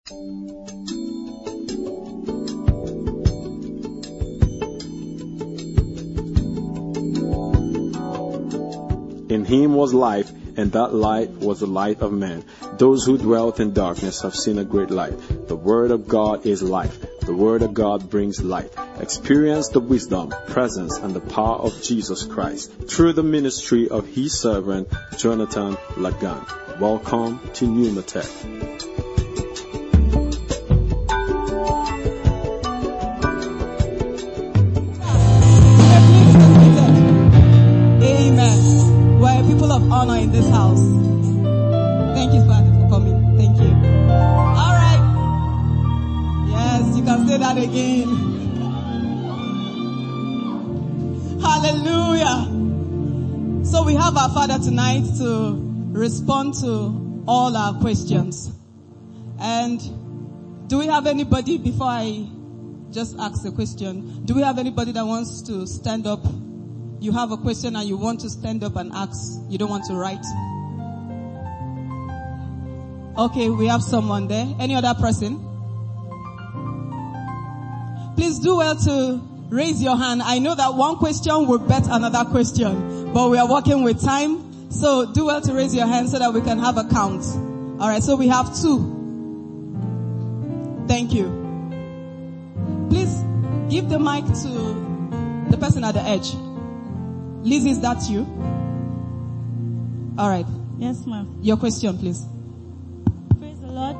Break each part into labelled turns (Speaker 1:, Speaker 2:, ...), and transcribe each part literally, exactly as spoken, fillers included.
Speaker 1: In him was life, and that light was the light of men. Those who dwelt in darkness have seen a great light. The word of God is life. The word of God brings light. Experience the wisdom, presence, and the power of Jesus Christ through the ministry of his servant, Jonathan Lagan. Welcome to Pneumatech.
Speaker 2: Of honor in this house. Thank you, Father, for coming. Thank you. All right. Yes, you can say that again. Hallelujah. So we have our Father tonight to respond to all our questions. And do we have anybody, before I just ask the question, do we have anybody that wants to stand up? You have a question and you want to stand up and ask. You don't want to write. Okay, we have someone there. Any other person? Please do well to raise your hand. I know that one question will bet another question, but we are working with time. So do well to raise your hand so that we can have a count. All right, so we have two. Thank you. Please give the mic to the person at the edge. Liz, is that you? All right.
Speaker 3: Yes, ma'am.
Speaker 2: Your question, please.
Speaker 3: Praise the Lord.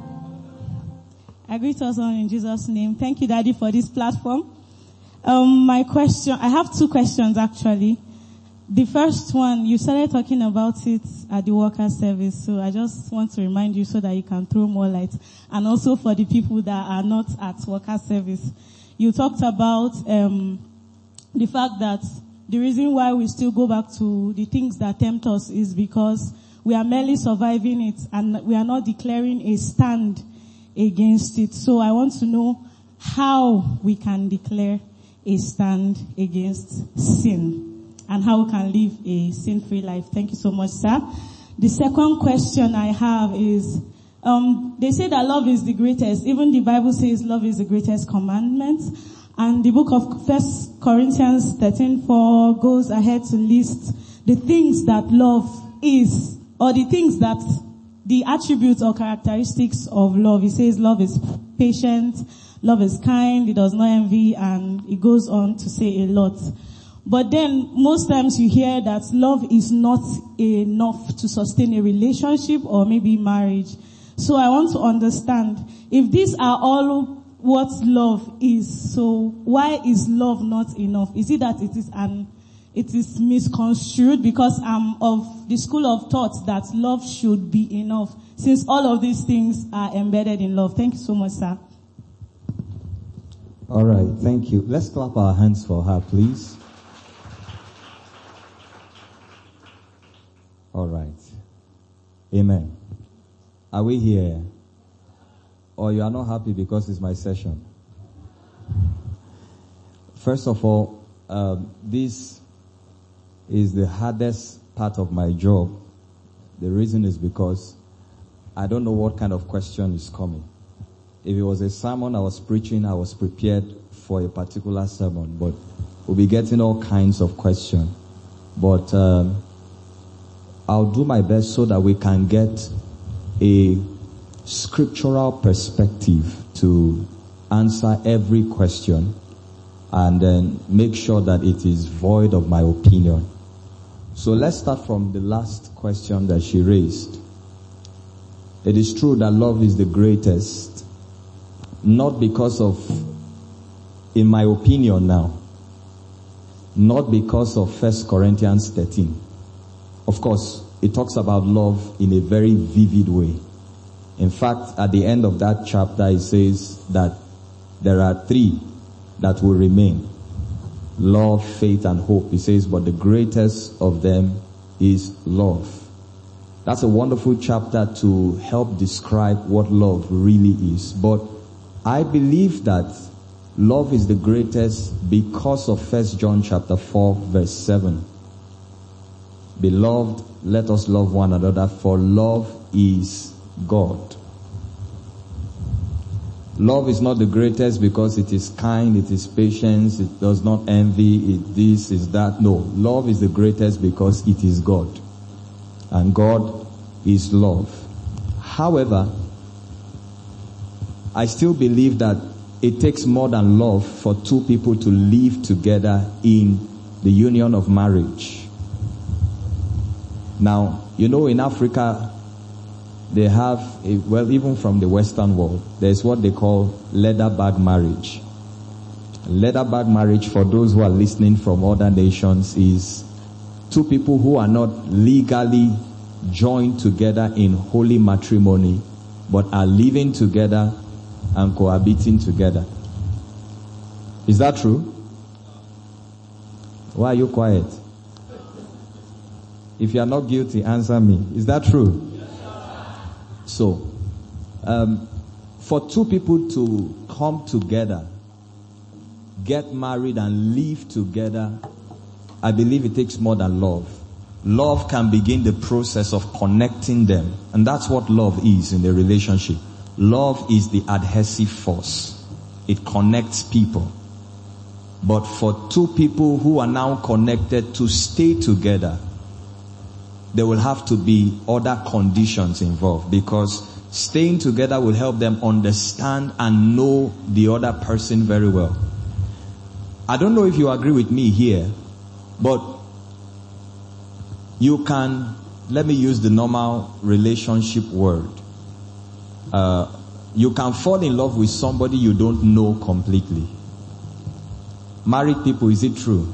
Speaker 3: I greet us all in Jesus' name. Thank you, Daddy, for this platform. Um, my question, I have two questions actually. The first one, you started talking about it at the worker service, so I just want to remind you so that you can throw more light. And also for the people that are not at worker service, you talked about um, the fact that the reason why we still go back to the things that tempt us is because we are merely surviving it and we are not declaring a stand against it. So I want to know how we can declare a stand against sin and how we can live a sin-free life. Thank you so much, sir. The second question I have is, um, they say that love is the greatest. Even the Bible says love is the greatest commandment. And the book of First Corinthians thirteen four goes ahead to list the things that love is, or the things that, the attributes or characteristics of love. It says love is patient, love is kind, it does not envy, and it goes on to say a lot. But then most times you hear that love is not enough to sustain a relationship or maybe marriage. So I want to understand, if these are all what love is, so why is love not enough? Is it that it is an, it is misconstrued? Because I'm of the school of thought that love should be enough, since all of these things are embedded in love. Thank you so much, sir.
Speaker 4: All right, thank you. Let's clap our hands for her, please. All right. Amen. Are we here? Or you are not happy because it's my session? First of all, um, this is the hardest part of my job. The reason is because I don't know what kind of question is coming. If it was a sermon I was preaching, I was prepared for a particular sermon, but we'll be getting all kinds of questions. But um, I'll do my best so that we can get a scriptural perspective to answer every question and then make sure that it is void of my opinion. So let's start from the last question that she raised. It is true that love is the greatest, not because of, in my opinion now, not because of First Corinthians thirteen. Of course, it talks about love in a very vivid way. In fact, at the end of that chapter, it says that there are three that will remain. Love, faith, and hope. It says, but the greatest of them is love. That's a wonderful chapter to help describe what love really is. But I believe that love is the greatest because of First John chapter four, verse seven. Beloved, let us love one another, for love is God. Love is not the greatest because it is kind, it is patient, it does not envy, it this, is that. No, love is the greatest because it is God. And God is love. However, I still believe that it takes more than love for two people to live together in the union of marriage. Now, you know, in Africa, they have, a, well, even from the Western world, there's what they call leather bag marriage. Leather bag marriage, for those who are listening from other nations, is two people who are not legally joined together in holy matrimony, but are living together and cohabiting together. Is that true? Why are you quiet? If you are not guilty, answer me. Is that true? So, um, for two people to come together, get married and live together, I believe it takes more than love. Love can begin the process of connecting them. And that's what love is in a relationship. Love is the adhesive force. It connects people. But for two people who are now connected to stay together, there will have to be other conditions involved, because staying together will help them understand and know the other person very well. I don't know if you agree with me here, but you can, let me use the normal relationship word. Uh, you can fall in love with somebody you don't know completely. Married people, is it true?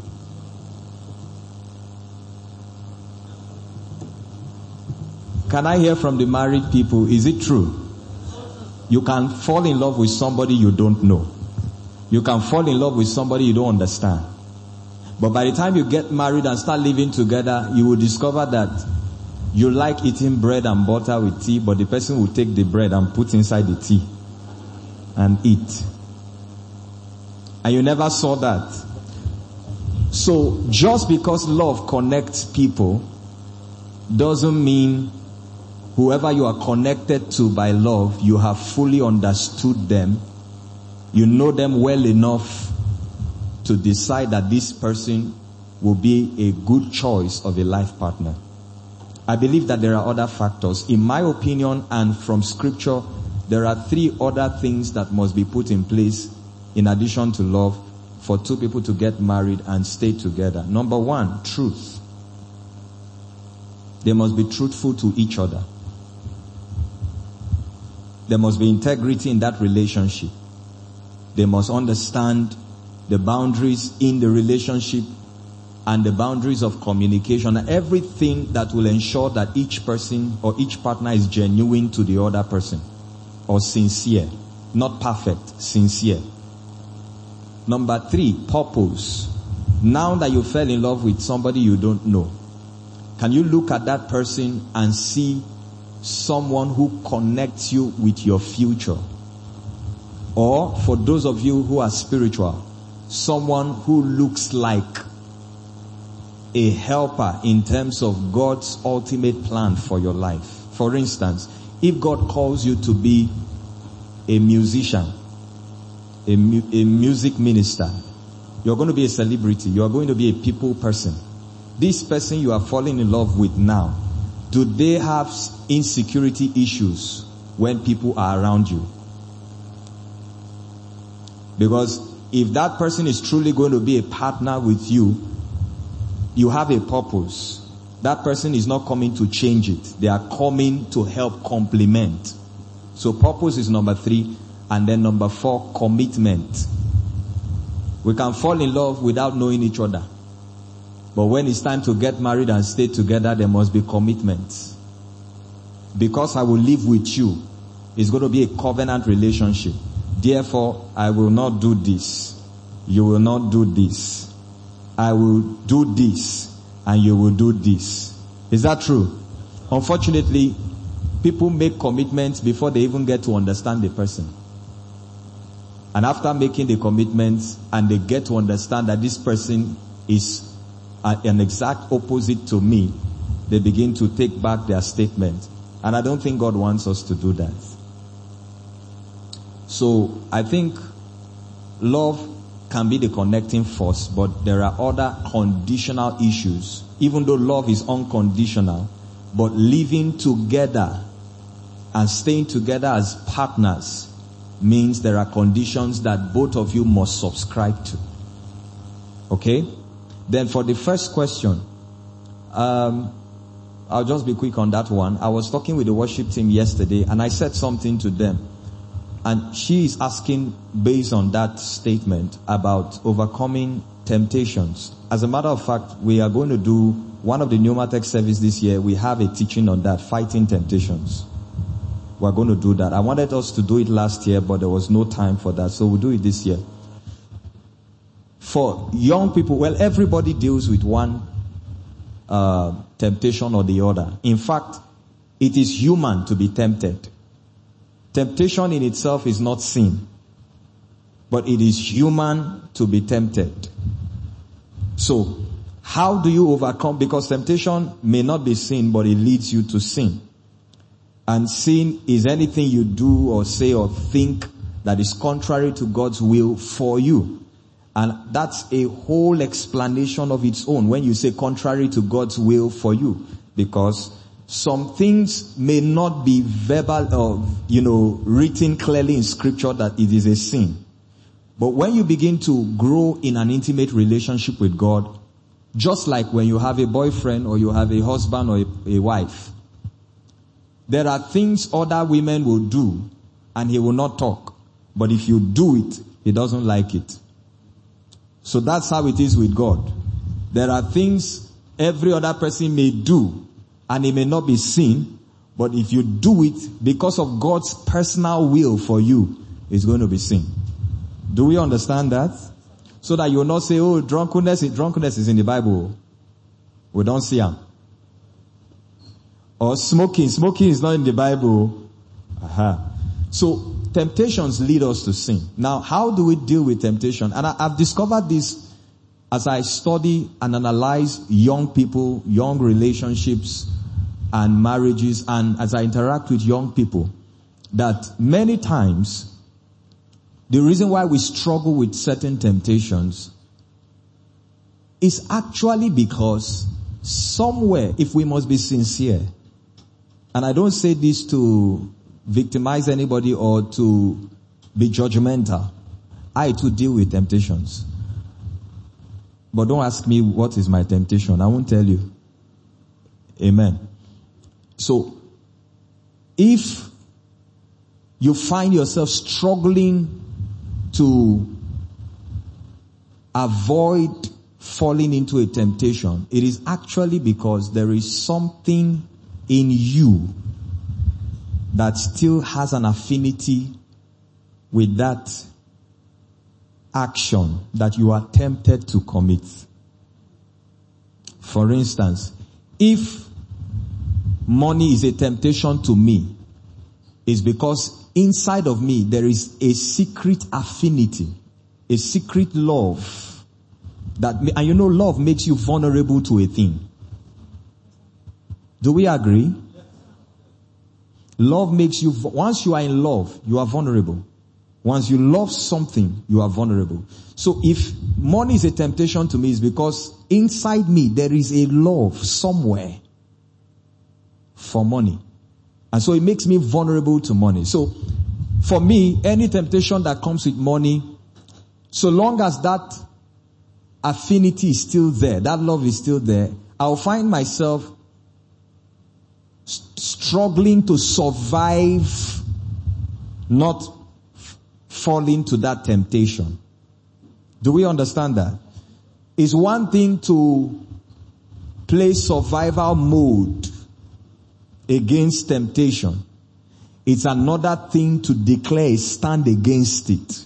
Speaker 4: Can I hear from the married people? Is it true? You can fall in love with somebody you don't know. You can fall in love with somebody you don't understand. But by the time you get married and start living together, you will discover that you like eating bread and butter with tea, but the person will take the bread and put inside the tea and eat. And you never saw that. So just because love connects people doesn't mean whoever you are connected to by love, you have fully understood them. You know them well enough to decide that this person will be a good choice of a life partner. I believe that there are other factors. In my opinion and from scripture, there are three other things that must be put in place in addition to love for two people to get married and stay together. Number one, truth. They must be truthful to each other. There must be integrity in that relationship. They must understand the boundaries in the relationship and the boundaries of communication, and everything that will ensure that each person or each partner is genuine to the other person, or sincere. Not perfect, sincere. Number three, purpose. Now that you fell in love with somebody you don't know, can you look at that person and see someone who connects you with your future? Or, for those of you who are spiritual, someone who looks like a helper in terms of God's ultimate plan for your life. For instance, if God calls you to be a musician, a, mu- a music minister, you're going to be a celebrity, you're going to be a people person. This person you are falling in love with now, do they have insecurity issues when people are around you? Because if that person is truly going to be a partner with you, you have a purpose. That person is not coming to change it. They are coming to help complement. So purpose is number three. And then number four, commitment. We can fall in love without knowing each other. But when it's time to get married and stay together, there must be commitment. Because I will live with you, it's going to be a covenant relationship. Therefore, I will not do this. You will not do this. I will do this. And you will do this. Is that true? Unfortunately, people make commitments before they even get to understand the person. And after making the commitments and they get to understand that this person is an exact opposite to me, they begin to take back their statement. And I don't think God wants us to do that. So I think love can be the connecting force, but there are other conditional issues. Even though love is unconditional, but living together and staying together as partners means there are conditions that both of you must subscribe to. Okay? Then for the first question, um, I'll just be quick on that one. I was talking with the worship team yesterday and I said something to them. And she is asking based on that statement about overcoming temptations. As a matter of fact, we are going to do one of the Pneumatech service this year. We have a teaching on that, fighting temptations. We're going to do that. I wanted us to do it last year, but there was no time for that. So we'll do it this year. For young people, well, everybody deals with one uh, temptation or the other. In fact, it is human to be tempted. Temptation in itself is not sin, but it is human to be tempted. So, how do you overcome? Because temptation may not be sin, but it leads you to sin. And sin is anything you do or say or think that is contrary to God's will for you. And that's a whole explanation of its own when you say contrary to God's will for you. Because some things may not be verbal or, you know, written clearly in scripture that it is a sin. But when you begin to grow in an intimate relationship with God, just like when you have a boyfriend or you have a husband or a, a wife, there are things other women will do and he will not talk. But if you do it, he doesn't like it. So that's how it is with God. There are things every other person may do and it may not be sin, but if you do it because of God's personal will for you, it's going to be sin. Do we understand that? So that you will not say, oh, drunkenness, drunkenness is in the Bible. We don't see them. Or smoking, smoking is not in the Bible. Aha. So temptations lead us to sin. Now, how do we deal with temptation? And I, I've discovered this as I study and analyze young people, young relationships and marriages, and as I interact with young people, that many times the reason why we struggle with certain temptations is actually because somewhere, if we must be sincere, and I don't say this to victimize anybody or to be judgmental, I too deal with temptations. But don't ask me what is my temptation. I won't tell you. Amen. So, if you find yourself struggling to avoid falling into a temptation, it is actually because there is something in you that still has an affinity with that action that you are tempted to commit. For instance, if money is a temptation to me, it's because inside of me there is a secret affinity, a secret love that, and you know, love makes you vulnerable to a thing. Do we agree? Love makes you, once you are in love, you are vulnerable. Once you love something, you are vulnerable. So if money is a temptation to me, it's because inside me there is a love somewhere for money. And so it makes me vulnerable to money. So for me, any temptation that comes with money, so long as that affinity is still there, that love is still there, I'll find myself struggling to survive, not f- falling to that temptation. Do we understand that? It's one thing to play survival mode against temptation. It's another thing to declare a stand against it.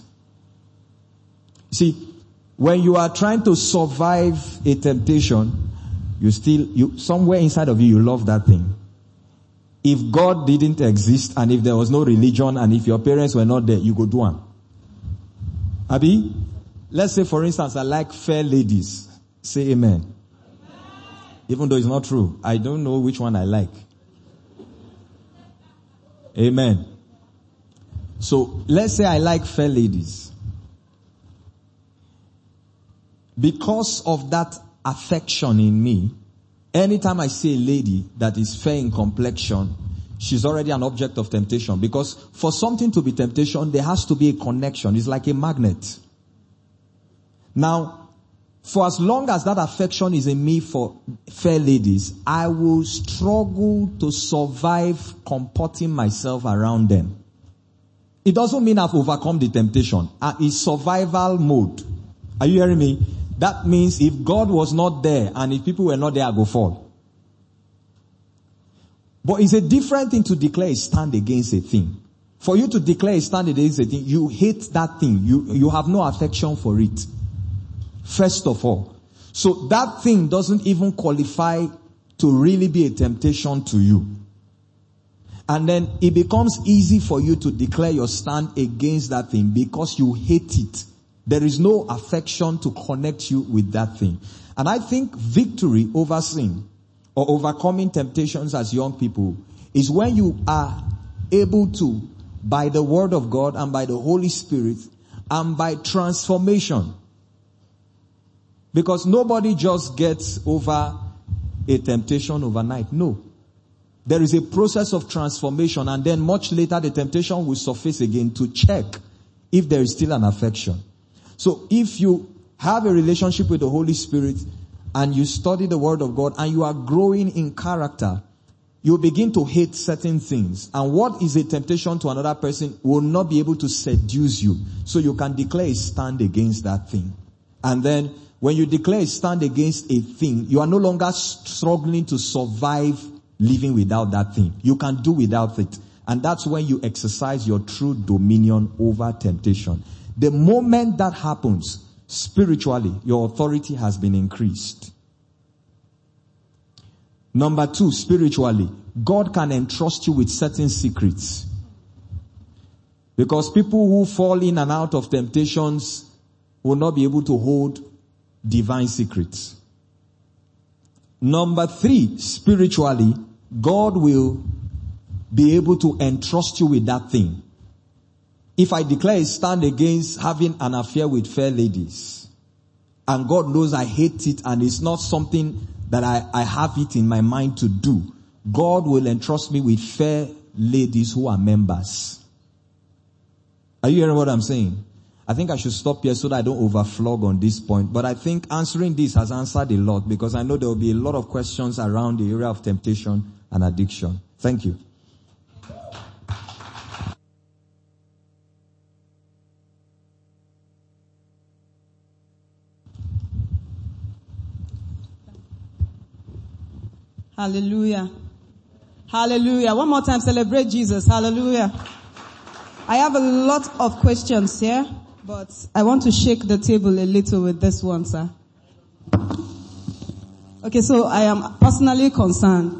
Speaker 4: See, when you are trying to survive a temptation, you still, you, somewhere inside of you, you love that thing. If God didn't exist and if there was no religion and if your parents were not there, you go do one. Abi, let's say for instance, I like fair ladies. Say amen. Amen. Even though it's not true. I don't know which one I like. Amen. So let's say I like fair ladies. Because of that affection in me, anytime I see a lady that is fair in complexion, she's already an object of temptation. Because for something to be temptation, there has to be a connection. It's like a magnet. Now, for as long as that affection is in me for fair ladies, I will struggle to survive comporting myself around them. It doesn't mean I've overcome the temptation. Uh, it's survival mode. Are you hearing me? That means if God was not there and if people were not there, I go fall. But it's a different thing to declare a stand against a thing. For you to declare a stand against a thing, you hate that thing. You, you have no affection for it. First of all. So that thing doesn't even qualify to really be a temptation to you. And then it becomes easy for you to declare your stand against that thing because you hate it. There is no affection to connect you with that thing. And I think victory over sin or overcoming temptations as young people is when you are able to, by the word of God and by the Holy Spirit and by transformation. Because nobody just gets over a temptation overnight. No. There is a process of transformation, and then much later the temptation will surface again to check if there is still an affection. So if you have a relationship with the Holy Spirit and you study the Word of God and you are growing in character, you begin to hate certain things. And what is a temptation to another person will not be able to seduce you. So you can declare a stand against that thing. And then when you declare a stand against a thing, you are no longer struggling to survive living without that thing. You can do without it. And that's when you exercise your true dominion over temptation. The moment that happens, spiritually, your authority has been increased. Number two, spiritually, God can entrust you with certain secrets. Because people who fall in and out of temptations will not be able to hold divine secrets. Number three, spiritually, God will be able to entrust you with that thing. If I declare a stand against having an affair with fair ladies, and God knows I hate it and it's not something that I, I have it in my mind to do, God will entrust me with fair ladies who are members. Are you hearing what I'm saying? I think I should stop here so that I don't overflog on this point. But I think answering this has answered a lot, because I know there will be a lot of questions around the area of temptation and addiction. Thank you.
Speaker 2: Hallelujah. Hallelujah. One more time, celebrate Jesus. Hallelujah. I have a lot of questions here, but I want to shake the table a little with this one, sir. Okay, so I am personally concerned.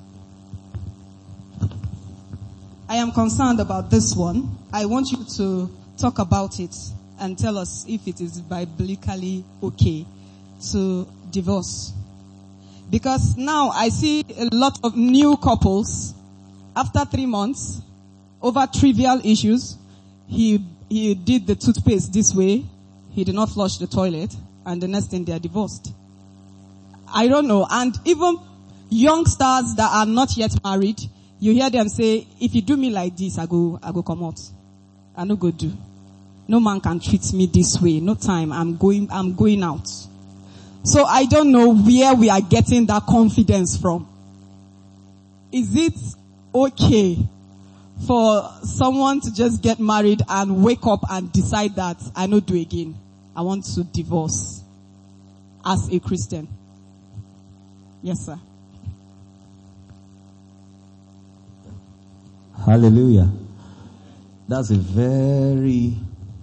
Speaker 2: I am concerned about this one. I want you to talk about it and tell us if it is biblically okay to divorce. Because now I see a lot of new couples after three months over trivial issues. He, he did the toothpaste this way. He did not flush the toilet. And the next thing they are divorced. I don't know. And even youngsters that are not yet married, you hear them say, if you do me like this, I go, I go come out. I no go do. No man can treat me this way. No time. I'm going, I'm going out. So I don't know where we are getting that confidence from. Is it okay for someone to just get married and wake up and decide that I no do again? I want to divorce as a Christian. Yes, sir.
Speaker 4: Hallelujah. That's a very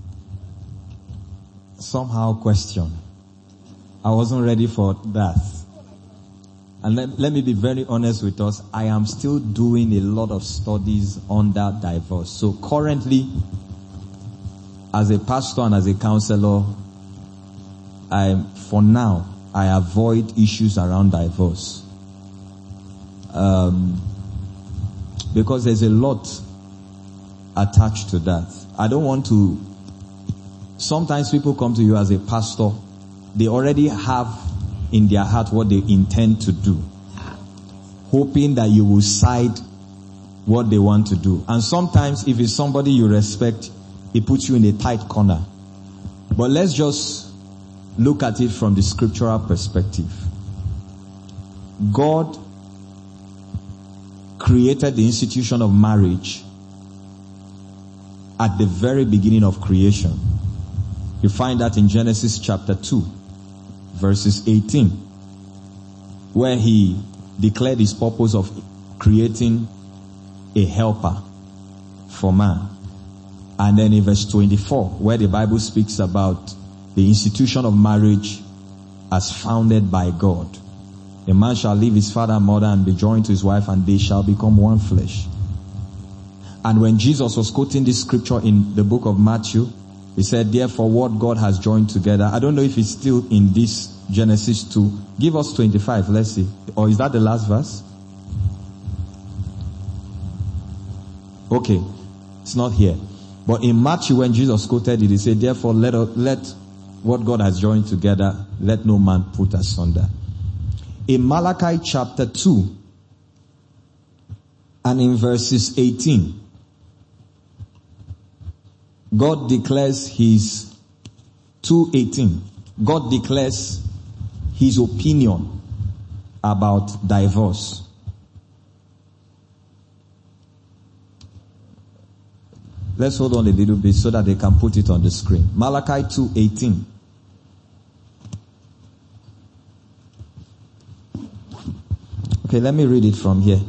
Speaker 4: somehow question. I wasn't ready for that. And let, let me be very honest with us. I am still doing a lot of studies on that divorce. So currently, as a pastor and as a counselor, I, for now, I avoid issues around divorce. Um, because there's a lot attached to that. I don't want to, sometimes people come to you as a pastor, they already have in their heart what they intend to do, hoping that you will side what they want to do. And sometimes if it's somebody you respect, it puts you in a tight corner. But let's just look at it from the scriptural perspective. God created the institution of marriage at the very beginning of creation. You find that in Genesis chapter two, verses eighteen, where he declared his purpose of creating a helper for man. And then in verse twenty-four, where the Bible speaks about the institution of marriage as founded by God. A man shall leave his father and mother and be joined to his wife, and they shall become one flesh. And when Jesus was quoting this scripture in the book of Matthew, he said, therefore what God has joined together. I don't know if it's still in this Genesis two. Give us twenty-five, let's see. Or is that the last verse? Okay, it's not here. But in Matthew, when Jesus quoted it, he said, therefore let, let what God has joined together, let no man put asunder. In Malachi chapter two, and in verses eighteen, God declares his, two eighteen, God declares his opinion about divorce. Let's hold on a little bit so that they can put it on the screen. Malachi two eighteen. Okay, let me read it from here.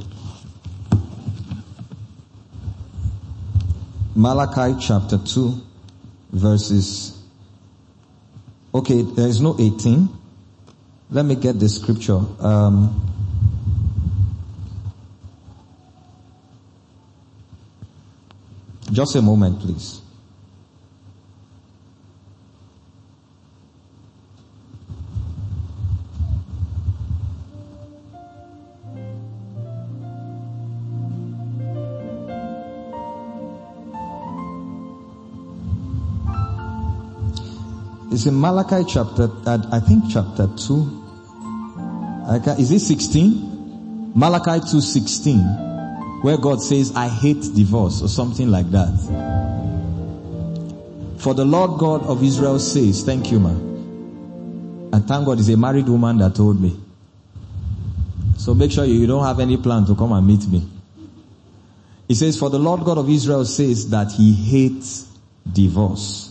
Speaker 4: Malachi chapter two, verses... Okay, there is no eighteen. Let me get the scripture. Um... Just a moment, please. It's in Malachi chapter, I think chapter two. Is it sixteen? Malachi two sixteen. Where God says, I hate divorce, or something like that. For the Lord God of Israel says, thank you, man. And thank God it's a married woman that told me. So make sure you don't have any plan to come and meet me. He says, for the Lord God of Israel says that he hates divorce.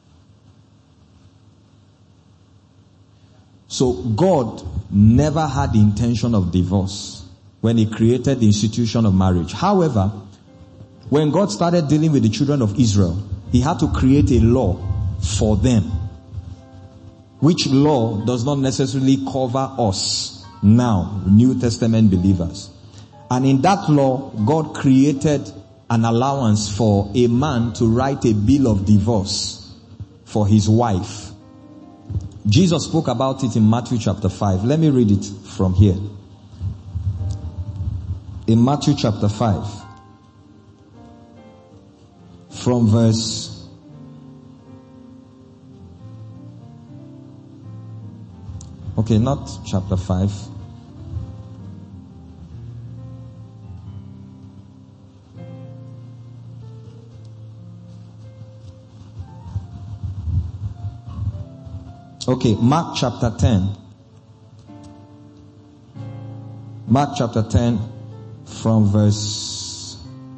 Speaker 4: So God never had the intention of divorce when he created the institution of marriage. However, when God started dealing with the children of Israel, he had to create a law for them, which law does not necessarily cover us now, New Testament believers. And in that law, God created an allowance for a man to write a bill of divorce for his wife. Jesus spoke about it in Matthew chapter five. Let me read it from here. In Matthew chapter five, from verse okay, not chapter five. Okay, Mark chapter ten. Mark chapter ten. From verse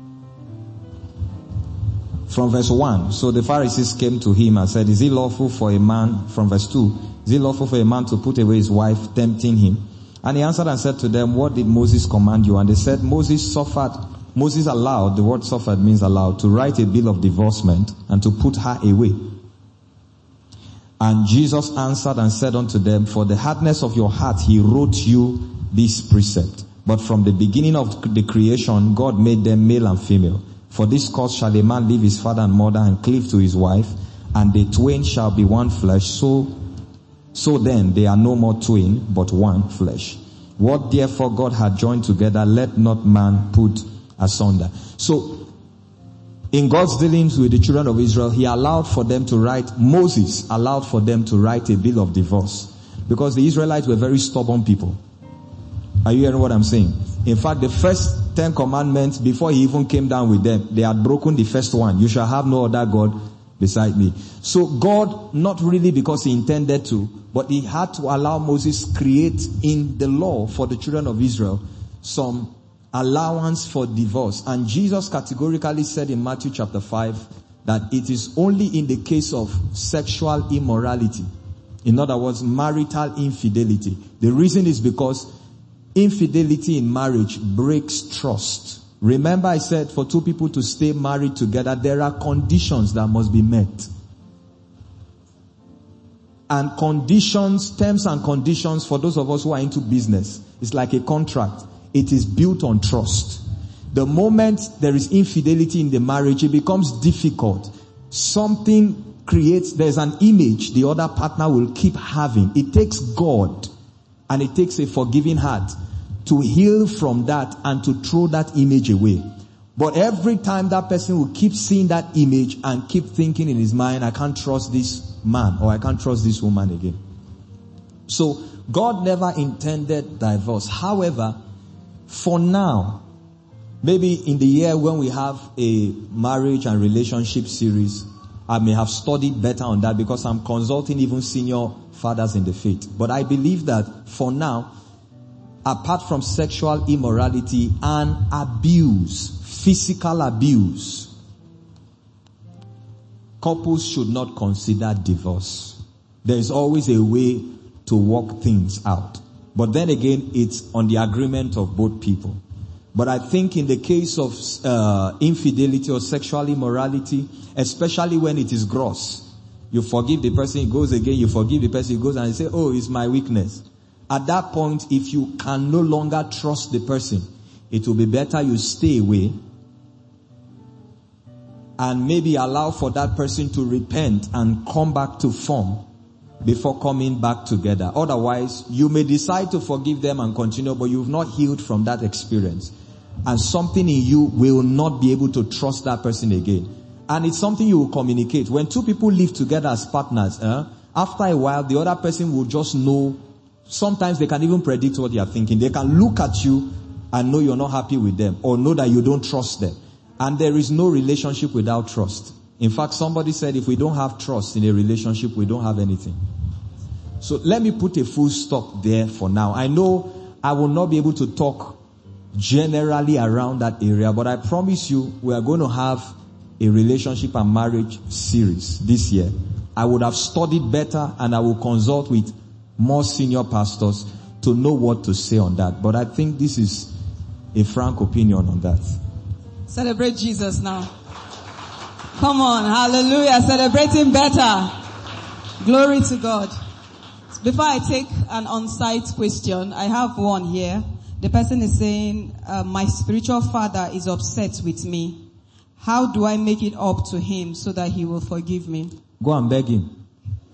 Speaker 4: from verse one. So the Pharisees came to him and said, is it lawful for a man, from verse two, is it lawful for a man to put away his wife, tempting him? And he answered and said to them, what did Moses command you? And they said, Moses suffered, Moses allowed, the word suffered means allowed, to write a bill of divorcement and to put her away. And Jesus answered and said unto them, for the hardness of your heart he wrote you this precept. But from the beginning of the creation, God made them male and female. For this cause shall a man leave his father and mother and cleave to his wife, and the twain shall be one flesh. So, so then they are no more twain, but one flesh. What therefore God had joined together, let not man put asunder. So, in God's dealings with the children of Israel, he allowed for them to write, Moses allowed for them to write a bill of divorce. Because the Israelites were very stubborn people. Are you hearing what I'm saying? In fact, the first ten commandments, before he even came down with them, they had broken the first one. You shall have no other God beside me. So God, not really because he intended to, but he had to allow Moses create in the law for the children of Israel some allowance for divorce. And Jesus categorically said in Matthew chapter five that it is only in the case of sexual immorality. In other words, marital infidelity. The reason is because infidelity in marriage breaks trust. Remember I said for two people to stay married together, there are conditions that must be met. And conditions, terms and conditions for those of us who are into business, it's like a contract. It is built on trust. The moment there is infidelity in the marriage, it becomes difficult. Something creates, there's an image the other partner will keep having. It takes God and it takes a forgiving heart to heal from that and to throw that image away. But every time that person will keep seeing that image and keep thinking in his mind, I can't trust this man or I can't trust this woman again. So God never intended divorce. However, for now, maybe in the year when we have a marriage and relationship series, I may have studied better on that because I'm consulting even senior fathers in the faith. But I believe that for now, apart from sexual immorality and abuse, physical abuse, couples should not consider divorce. There is always a way to work things out. But then again, it's on the agreement of both people. But I think in the case of uh, infidelity or sexual immorality, especially when it is gross, you forgive the person, he goes again, you forgive the person, he goes and you say, oh, it's my weakness. At that point, if you can no longer trust the person, it will be better you stay away and maybe allow for that person to repent and come back to form before coming back together. Otherwise, you may decide to forgive them and continue, but you've not healed from that experience. And something in you will not be able to trust that person again. And it's something you will communicate. When two people live together as partners, eh, after a while, the other person will just know. Sometimes they can even predict what you are thinking. They can look at you and know you're not happy with them or know that you don't trust them. And there is no relationship without trust. In fact, somebody said if we don't have trust in a relationship, we don't have anything. So let me put a full stop there for now. I know I will not be able to talk generally around that area, but I promise you we are going to have a relationship and marriage series this year. I would have studied better and I will consult with more senior pastors to know what to say on that. But I think this is a frank opinion on that.
Speaker 2: Celebrate Jesus now. Come on, hallelujah, celebrating better. Glory to God. Before I take an on-site question, I have one here. The person is saying, uh, my spiritual father is upset with me. How do I make it up to him so that he will forgive me?
Speaker 4: Go and beg him.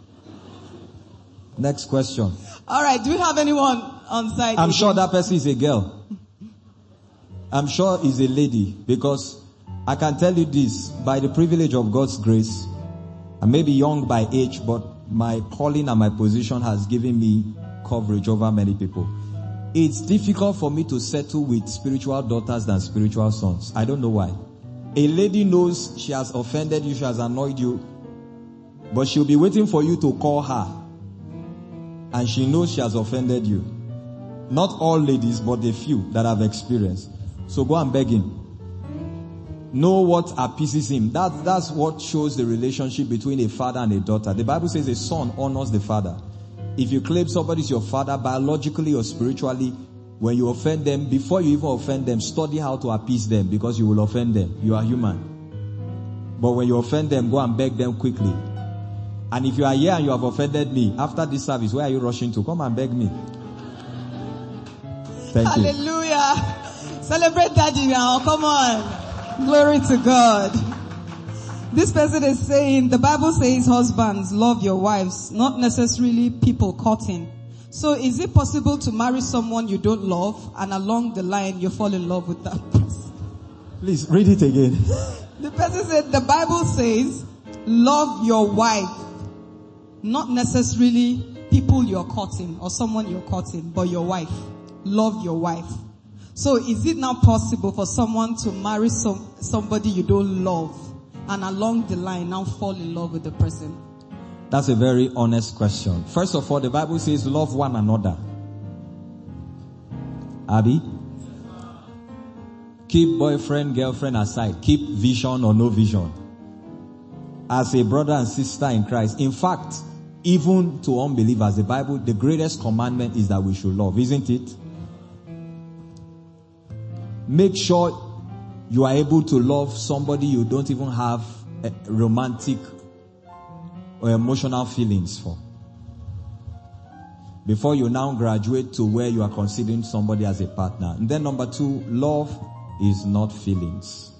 Speaker 4: Next question.
Speaker 2: All right, do we have anyone on site?
Speaker 4: I'm sure that person is a girl. I'm sure he's a lady, because I can tell you this, by the privilege of God's grace, I may be young by age, but my calling and my position has given me coverage over many people. It's difficult for me to settle with spiritual daughters than spiritual sons. I don't know why. A lady knows she has offended you, she has annoyed you, but she'll be waiting for you to call her. And she knows she has offended you. Not all ladies, but the few that I've experienced. So go and beg him. Know what appeases him. That, that's what shows the relationship between a father and a daughter. The Bible says a son honors the father. If you claim somebody is your father, biologically or spiritually, when you offend them, before you even offend them, study how to appease them, because you will offend them. You are human. But when you offend them, go and beg them quickly. And if you are here and you have offended me, after this service, where are you rushing to? Come and beg me. Thank
Speaker 2: Hallelujah.
Speaker 4: you.
Speaker 2: Hallelujah. Celebrate daddy now. Come on. Glory to God. This person is saying, the Bible says husbands, love your wives, not necessarily people courting. So is it possible to marry someone you don't love and along the line you fall in love with that person?
Speaker 4: Please read it again.
Speaker 2: The person said, the Bible says, love your wife. Not necessarily people you're courting or someone you're courting, but your wife. Love your wife. So is it now possible for someone to marry some, somebody you don't love and along the line now fall in love with the person?
Speaker 4: That's a very honest question. First of all, the Bible says love one another. Abby? Keep boyfriend, girlfriend aside. Keep vision or no vision. As a brother and sister in Christ. In fact, even to unbelievers, the Bible, the greatest commandment is that we should love, isn't it? Make sure you are able to love somebody you don't even have a romantic or emotional feelings for. Before you now graduate to where you are considering somebody as a partner. And then number two, love is not feelings.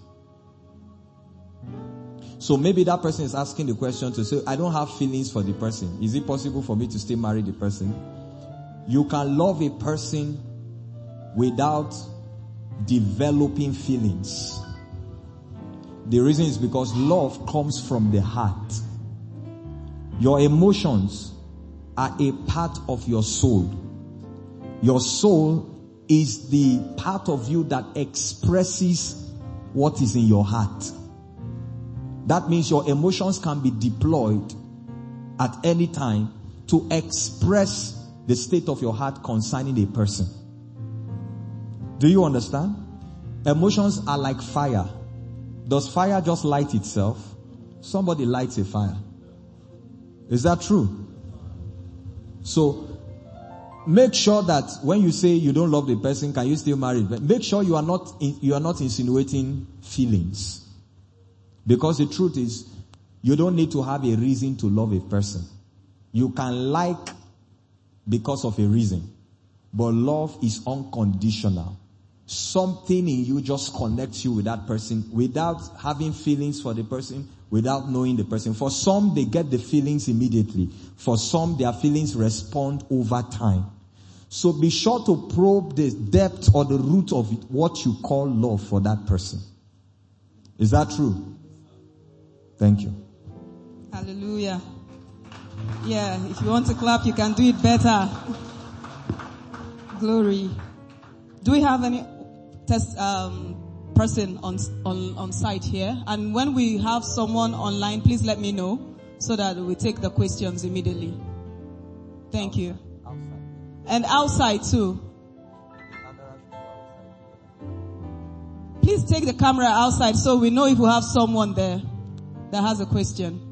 Speaker 4: So maybe that person is asking the question to say, I don't have feelings for the person. Is it possible for me to still marry the person? You can love a person without developing feelings. The reason is because love comes from the heart. Your emotions are a part of your soul. Your soul is the part of you that expresses what is in your heart. That means your emotions can be deployed at any time to express the state of your heart concerning a person. Do you understand? Emotions are like fire. Does fire just light itself? Somebody lights a fire. Is that true? So, make sure that when you say you don't love the person, can you still marry? Make sure you are not in, you are not insinuating feelings. Because the truth is, you don't need to have a reason to love a person. You can like because of a reason. But love is unconditional. Something in you just connects you with that person without having feelings for the person, without knowing the person. For some, they get the feelings immediately. For some, their feelings respond over time. So be sure to probe the depth or the root of it, what you call love for that person. Is that true? Thank you.
Speaker 2: Hallelujah. Yeah, if you want to clap, you can do it better. Glory. Do we have any test um, person on on on site here? And when we have someone online, please let me know so that we take the questions immediately. Thank you. Outside. And outside too. Please take the camera outside so we know if we have someone there that has a question.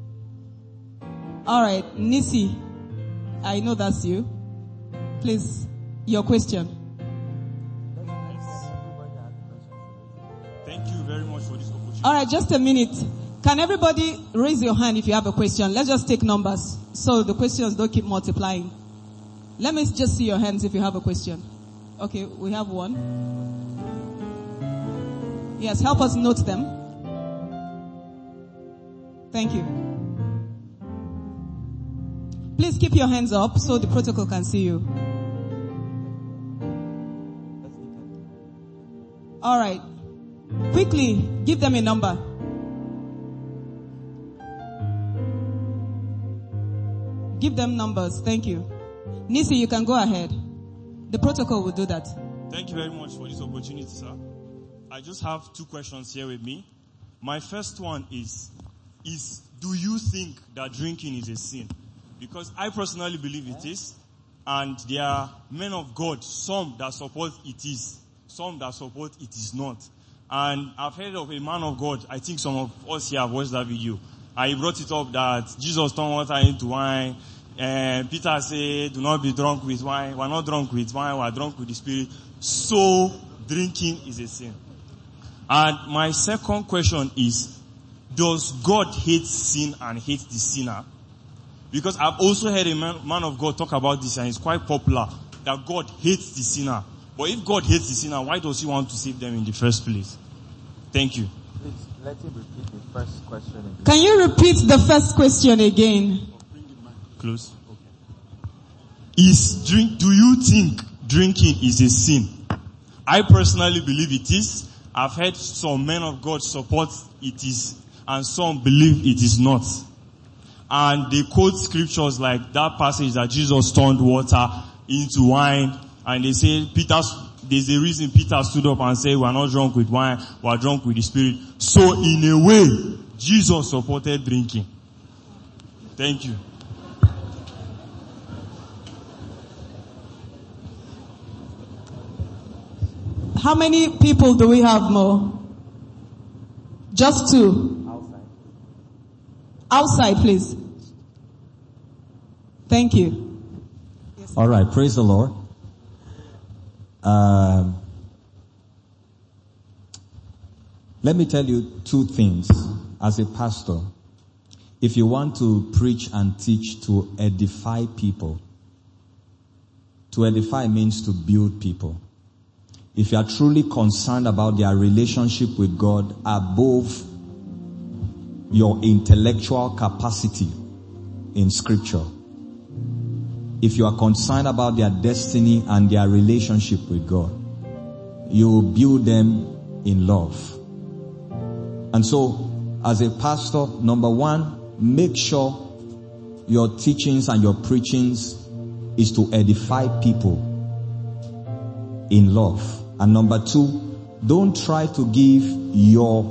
Speaker 2: All right, Nisi, I know that's you. Please, your question.
Speaker 5: Thank you very much for this opportunity.
Speaker 2: All right, just a minute. Can everybody raise your hand if you have a question? Let's just take numbers so the questions don't keep multiplying. Let me just see your hands if you have a question. Okay, we have one. Yes, help us note them. Thank you. Please keep your hands up so the protocol can see you. All right. Quickly, give them a number. Give them numbers. Thank you. Nisi, you can go ahead. The protocol will do that.
Speaker 5: Thank you very much for this opportunity, sir. I just have two questions here with me. My first one is, is do you think that drinking is a sin? Because I personally believe it is. And there are men of God, some that support it is, some that support it is not. And I've heard of a man of God, I think some of us here have watched that video. I brought it up that Jesus turned water into wine. And Peter said, do not be drunk with wine. We're not drunk with wine, we're drunk with the Spirit. So, drinking is a sin. And my second question is, does God hate sin and hate the sinner? Because I've also heard a man, man of God talk about this, and it's quite popular, that God hates the sinner. But if God hates the sinner, why does he want to save them in the first place? Thank you.
Speaker 6: Please, let him repeat the first question again.
Speaker 2: Can you repeat the first question again?
Speaker 5: Close. Okay. Is drink, do you think drinking is a sin? I personally believe it is. I've heard some men of God support it is, and some believe it is not. And they quote scriptures like that passage that Jesus turned water into wine, and they say Peter, there's a reason Peter stood up and said, we're not drunk with wine, we're drunk with the Spirit. So in a way, Jesus supported drinking. Thank you.
Speaker 2: How many people do we have more? Just two.
Speaker 6: Outside.
Speaker 2: Outside, please. Thank you.
Speaker 4: Yes. All right, praise the Lord. Um, let me tell you two things as a pastor. If you want to preach and teach to edify people, to edify means to build people. If you are truly concerned about their relationship with God above your intellectual capacity in scripture, if you are concerned about their destiny and their relationship with God, you build them in love. And so, as a pastor, number one, make sure your teachings and your preachings is to edify people in love. And number two, don't try to give your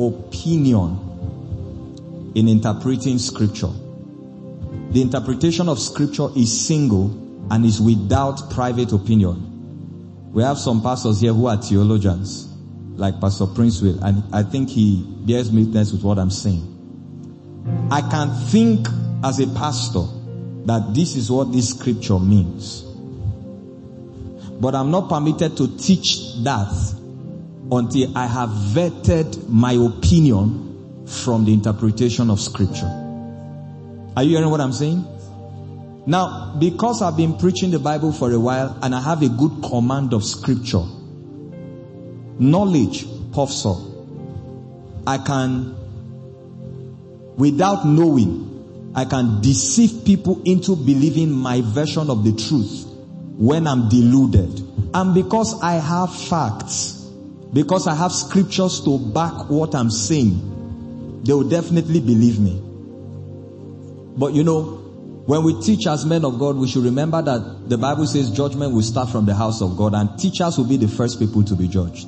Speaker 4: opinion in interpreting scripture. The interpretation of scripture is single and is without private opinion. We have some pastors here who are theologians, like Pastor Prince will, and I think he bears witness with what I'm saying. I can think as a pastor that this is what this scripture means. But I'm not permitted to teach that until I have vetted my opinion from the interpretation of scripture. Are you hearing what I'm saying? Now, because I've been preaching the Bible for a while and I have a good command of scripture, knowledge puffs up. I can, without knowing, I can deceive people into believing my version of the truth when I'm deluded. And because I have facts, because I have scriptures to back what I'm saying, they will definitely believe me. But you know, when we teach as men of God, we should remember that the Bible says judgment will start from the house of God, and teachers will be the first people to be judged.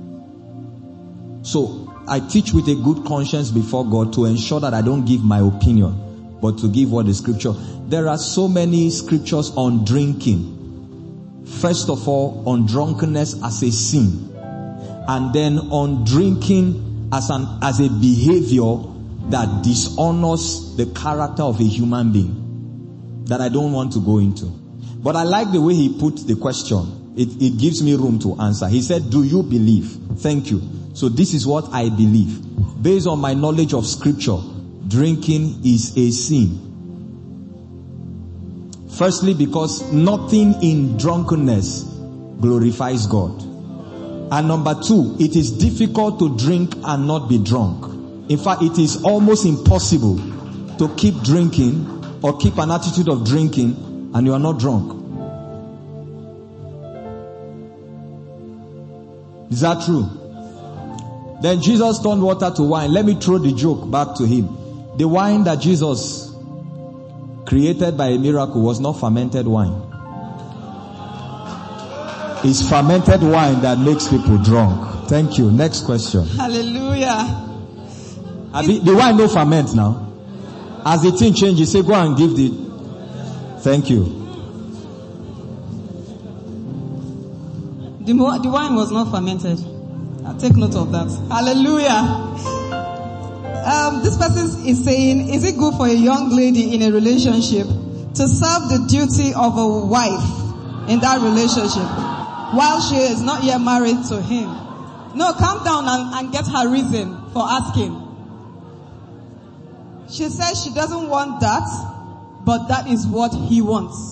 Speaker 4: So I teach with a good conscience before God to ensure that I don't give my opinion, but to give what the scripture. There are so many scriptures on drinking. First of all, on drunkenness as a sin, and then on drinking as an as a behavior that dishonors the character of a human being, that I don't want to go into. But I like the way he put the question. It, it gives me room to answer. He said, do you believe? Thank you. So this is what I believe. Based on my knowledge of scripture, drinking is a sin. Firstly, because nothing in drunkenness glorifies God. And number two, it is difficult to drink and not be drunk. In fact, it is almost impossible to keep drinking or keep an attitude of drinking and you are not drunk. Is that true? Then Jesus turned water to wine. Let me throw the joke back to him. The wine that Jesus created by a miracle was not fermented wine. It's fermented wine that makes people drunk. Thank you. Next question.
Speaker 2: Hallelujah.
Speaker 4: Abi, the wine no ferment now. As the thing changes, say go and give the. Thank you.
Speaker 2: The, the wine was not fermented. I'll take note of that. Hallelujah. Um, this person is saying, is it good for a young lady in a relationship to serve the duty of a wife in that relationship while she is not yet married to him? No, calm down and, and get her reason for asking. She says she doesn't want that, but that is what he wants.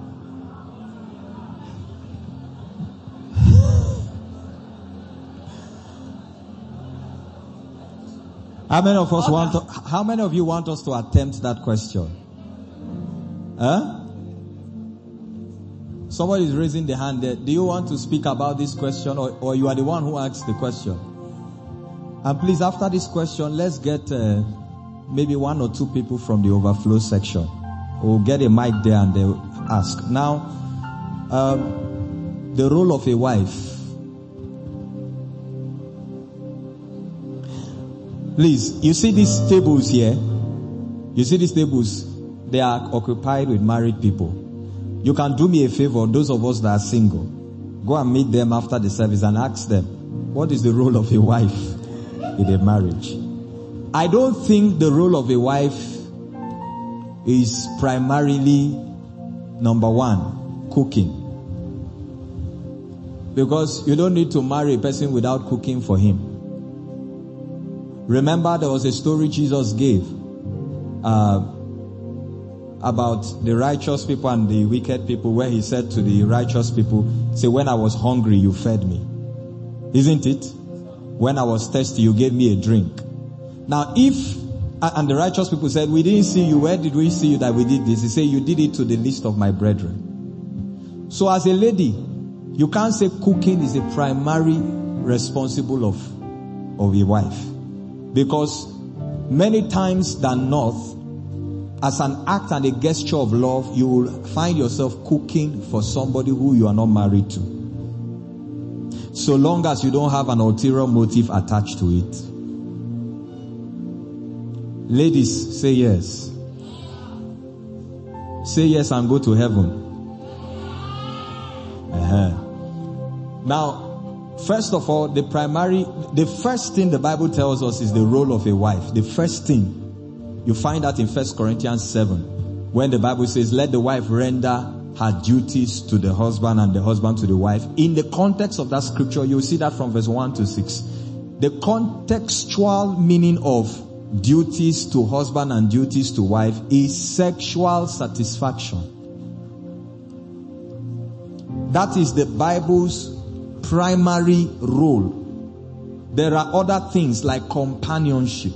Speaker 4: How many of us
Speaker 2: Okay.
Speaker 4: want to, how many of you want us to attempt that question? Huh? Somebody is raising the hand there. Do you want to speak about this question, or, or you are the one who asked the question? And please, after this question, let's get uh, maybe one or two people from the overflow section. We'll get a mic there and they'll ask. Now, um, the role of a wife. Please, you see these tables here? You see these tables? They are occupied with married people. You can do me a favor, those of us that are single. Go and meet them after the service and ask them, what is the role of a wife in a marriage? I don't think the role of a wife is primarily, number one, cooking. Because you don't need to marry a person without cooking for him. Remember, there was a story Jesus gave uh, about the righteous people and the wicked people, where he said to the righteous people, say, when I was hungry, you fed me. Isn't it? When I was thirsty, you gave me a drink. Now, if, and the righteous people said, we didn't see you. Where did we see you that we did this? He said, you did it to the least of my brethren. So as a lady, you can't say cooking is a primary responsible of, of a wife. Because many times than not, as an act and a gesture of love, you will find yourself cooking for somebody who you are not married to. So long as you don't have an ulterior motive attached to it. Ladies, say yes. Say yes and go to heaven. Uh-huh. Now, first of all, the primary, the first thing the Bible tells us is the role of a wife. The first thing. You find that in First Corinthians seven, when the Bible says, let the wife render her duties to the husband and the husband to the wife. In the context of that scripture, you'll see that from verse one to six. The contextual meaning of duties to husband and duties to wife is sexual satisfaction. That is the Bible's primary role. There are other things like companionship.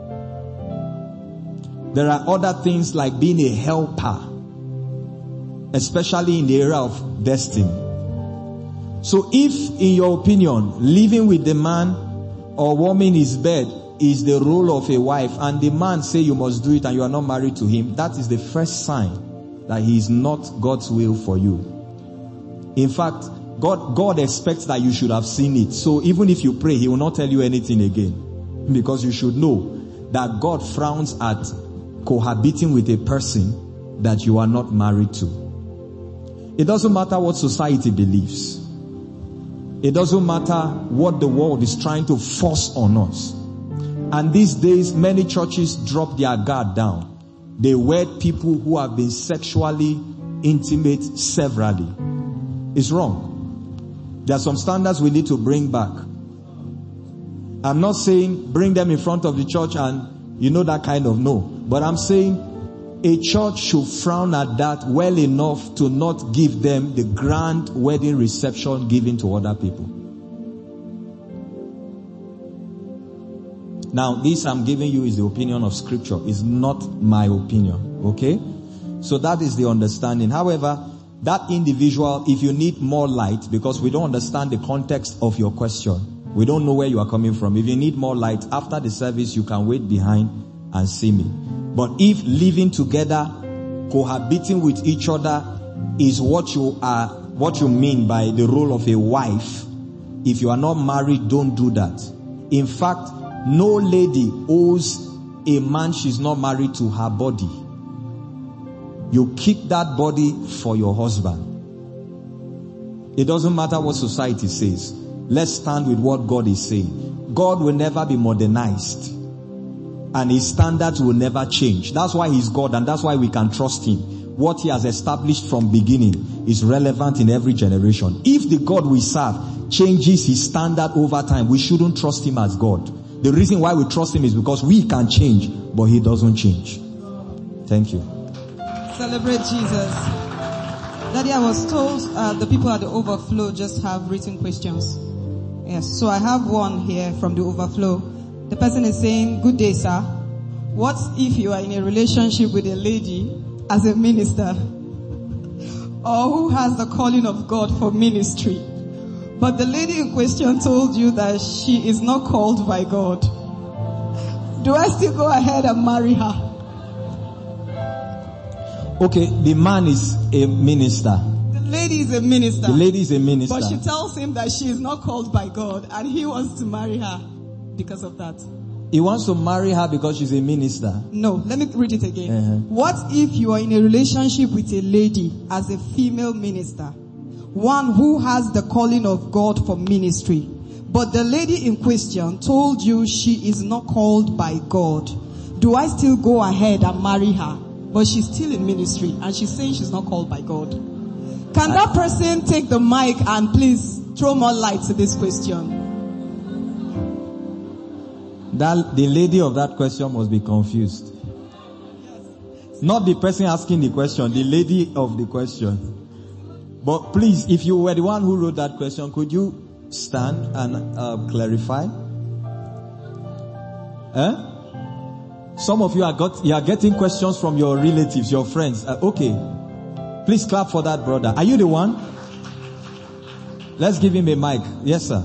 Speaker 4: There are other things like being a helper, especially in the area of destiny. So if, in your opinion, living with the man or woman in his bed is the role of a wife, and the man say you must do it and you are not married to him, that is the first sign that he is not God's will for you. In fact, God, God expects that you should have seen it. So even if you pray, he will not tell you anything again. Because you should know that God frowns at cohabiting with a person that you are not married to. It doesn't matter what society believes. It doesn't matter what the world is trying to force on us. And these days, many churches drop their guard down. They wed people who have been sexually intimate severally. It's wrong. There are some standards we need to bring back. I'm not saying bring them in front of the church and you know that kind of no. But I'm saying a church should frown at that well enough to not give them the grand wedding reception given to other people. Now, this I'm giving you is the opinion of Scripture. It's not my opinion. Okay? So that is the understanding. However, that individual, if you need more light, because we don't understand the context of your question, we don't know where you are coming from. If you need more light, after the service, you can wait behind and see me. But if living together, cohabiting with each other is what you are, what you mean by the role of a wife, if you are not married, don't do that. In fact, no lady owes a man she's not married to her body. You keep that body for your husband. It doesn't matter what society says. Let's stand with what God is saying. God will never be modernized. And his standards will never change. That's why he's God, and that's why we can trust him. What he has established from beginning is relevant in every generation. If the God we serve changes his standard over time, we shouldn't trust him as God. The reason why we trust him is because we can change, but he doesn't change. Thank you.
Speaker 2: Celebrate Jesus. Daddy, I was told uh, the people at the overflow just have written questions. Yes, so I have one here from the overflow. The person is saying, good day, sir. What if you are in a relationship with a lady as a minister? or who has the calling of God for ministry, but the lady in question told you that she is not called by God, do I still go ahead and marry her?
Speaker 4: Okay, the man is a minister.
Speaker 2: The lady is a minister.
Speaker 4: The lady is a minister.
Speaker 2: But she tells him that she is not called by God and he wants to marry her because of that.
Speaker 4: He wants to marry her because she's a minister.
Speaker 2: No, let me read it again.
Speaker 4: Uh-huh.
Speaker 2: What if you are in a relationship with a lady as a female minister, one who has the calling of God for ministry, but the lady in question told you she is not called by God? Do I still go ahead and marry her? But she's still in ministry and she's saying she's not called by God. Can that person take the mic and please throw more light to this question?
Speaker 4: That the lady of that question must be confused. Not the person asking the question, the lady of the question. But please, if you were the one who wrote that question, could you stand and uh, clarify? Eh? Some of you are got you are getting questions from your relatives, your friends. Uh, okay, please clap for that brother. Are you the one? Let's give him a mic. Yes, sir.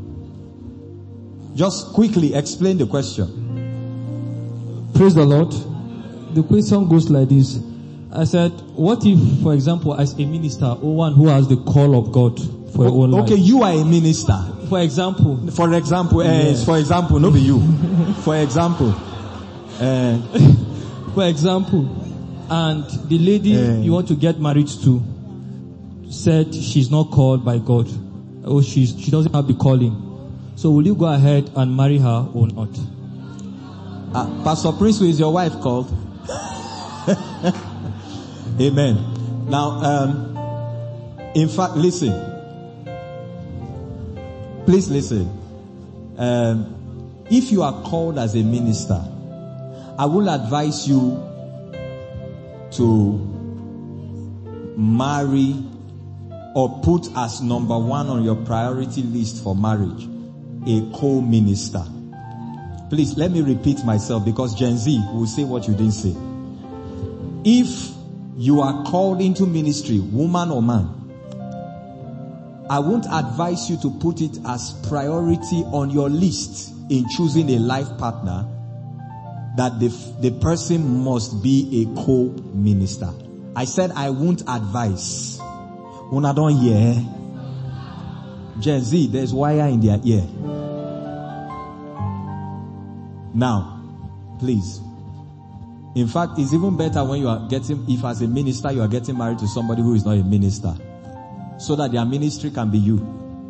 Speaker 4: Just quickly explain the question.
Speaker 7: Praise the Lord. The question goes like this. I said, what if, for example, as a minister or one who has the call of God for your own life?
Speaker 4: Okay, you are a minister.
Speaker 7: For example.
Speaker 4: For example, uh,
Speaker 7: yes.
Speaker 4: for example, not be you. For example. Uh,
Speaker 7: for example, and the lady
Speaker 4: uh,
Speaker 7: you want to get married to said she's not called by God, or she's, she doesn't have the calling. So will you go ahead and marry her or not?
Speaker 4: Uh, Pastor Prince, who is your wife called? Amen. Now, um, in fact, listen. Please listen. Um, if you are called as a minister, I will advise you to marry or put as number one on your priority list for marriage a co-minister. Please, let me repeat myself because Gen Z will say what you didn't say. If you are called into ministry, woman or man, I won't advise you to put it as priority on your list in choosing a life partner that the, the person must be a co-minister. I said I won't advise. Una don't hear. Gen Z, there's wire in their ear. Now, please. In fact, it's even better when you are getting, if as a minister you are getting married to somebody who is not a minister, so that their ministry can be you.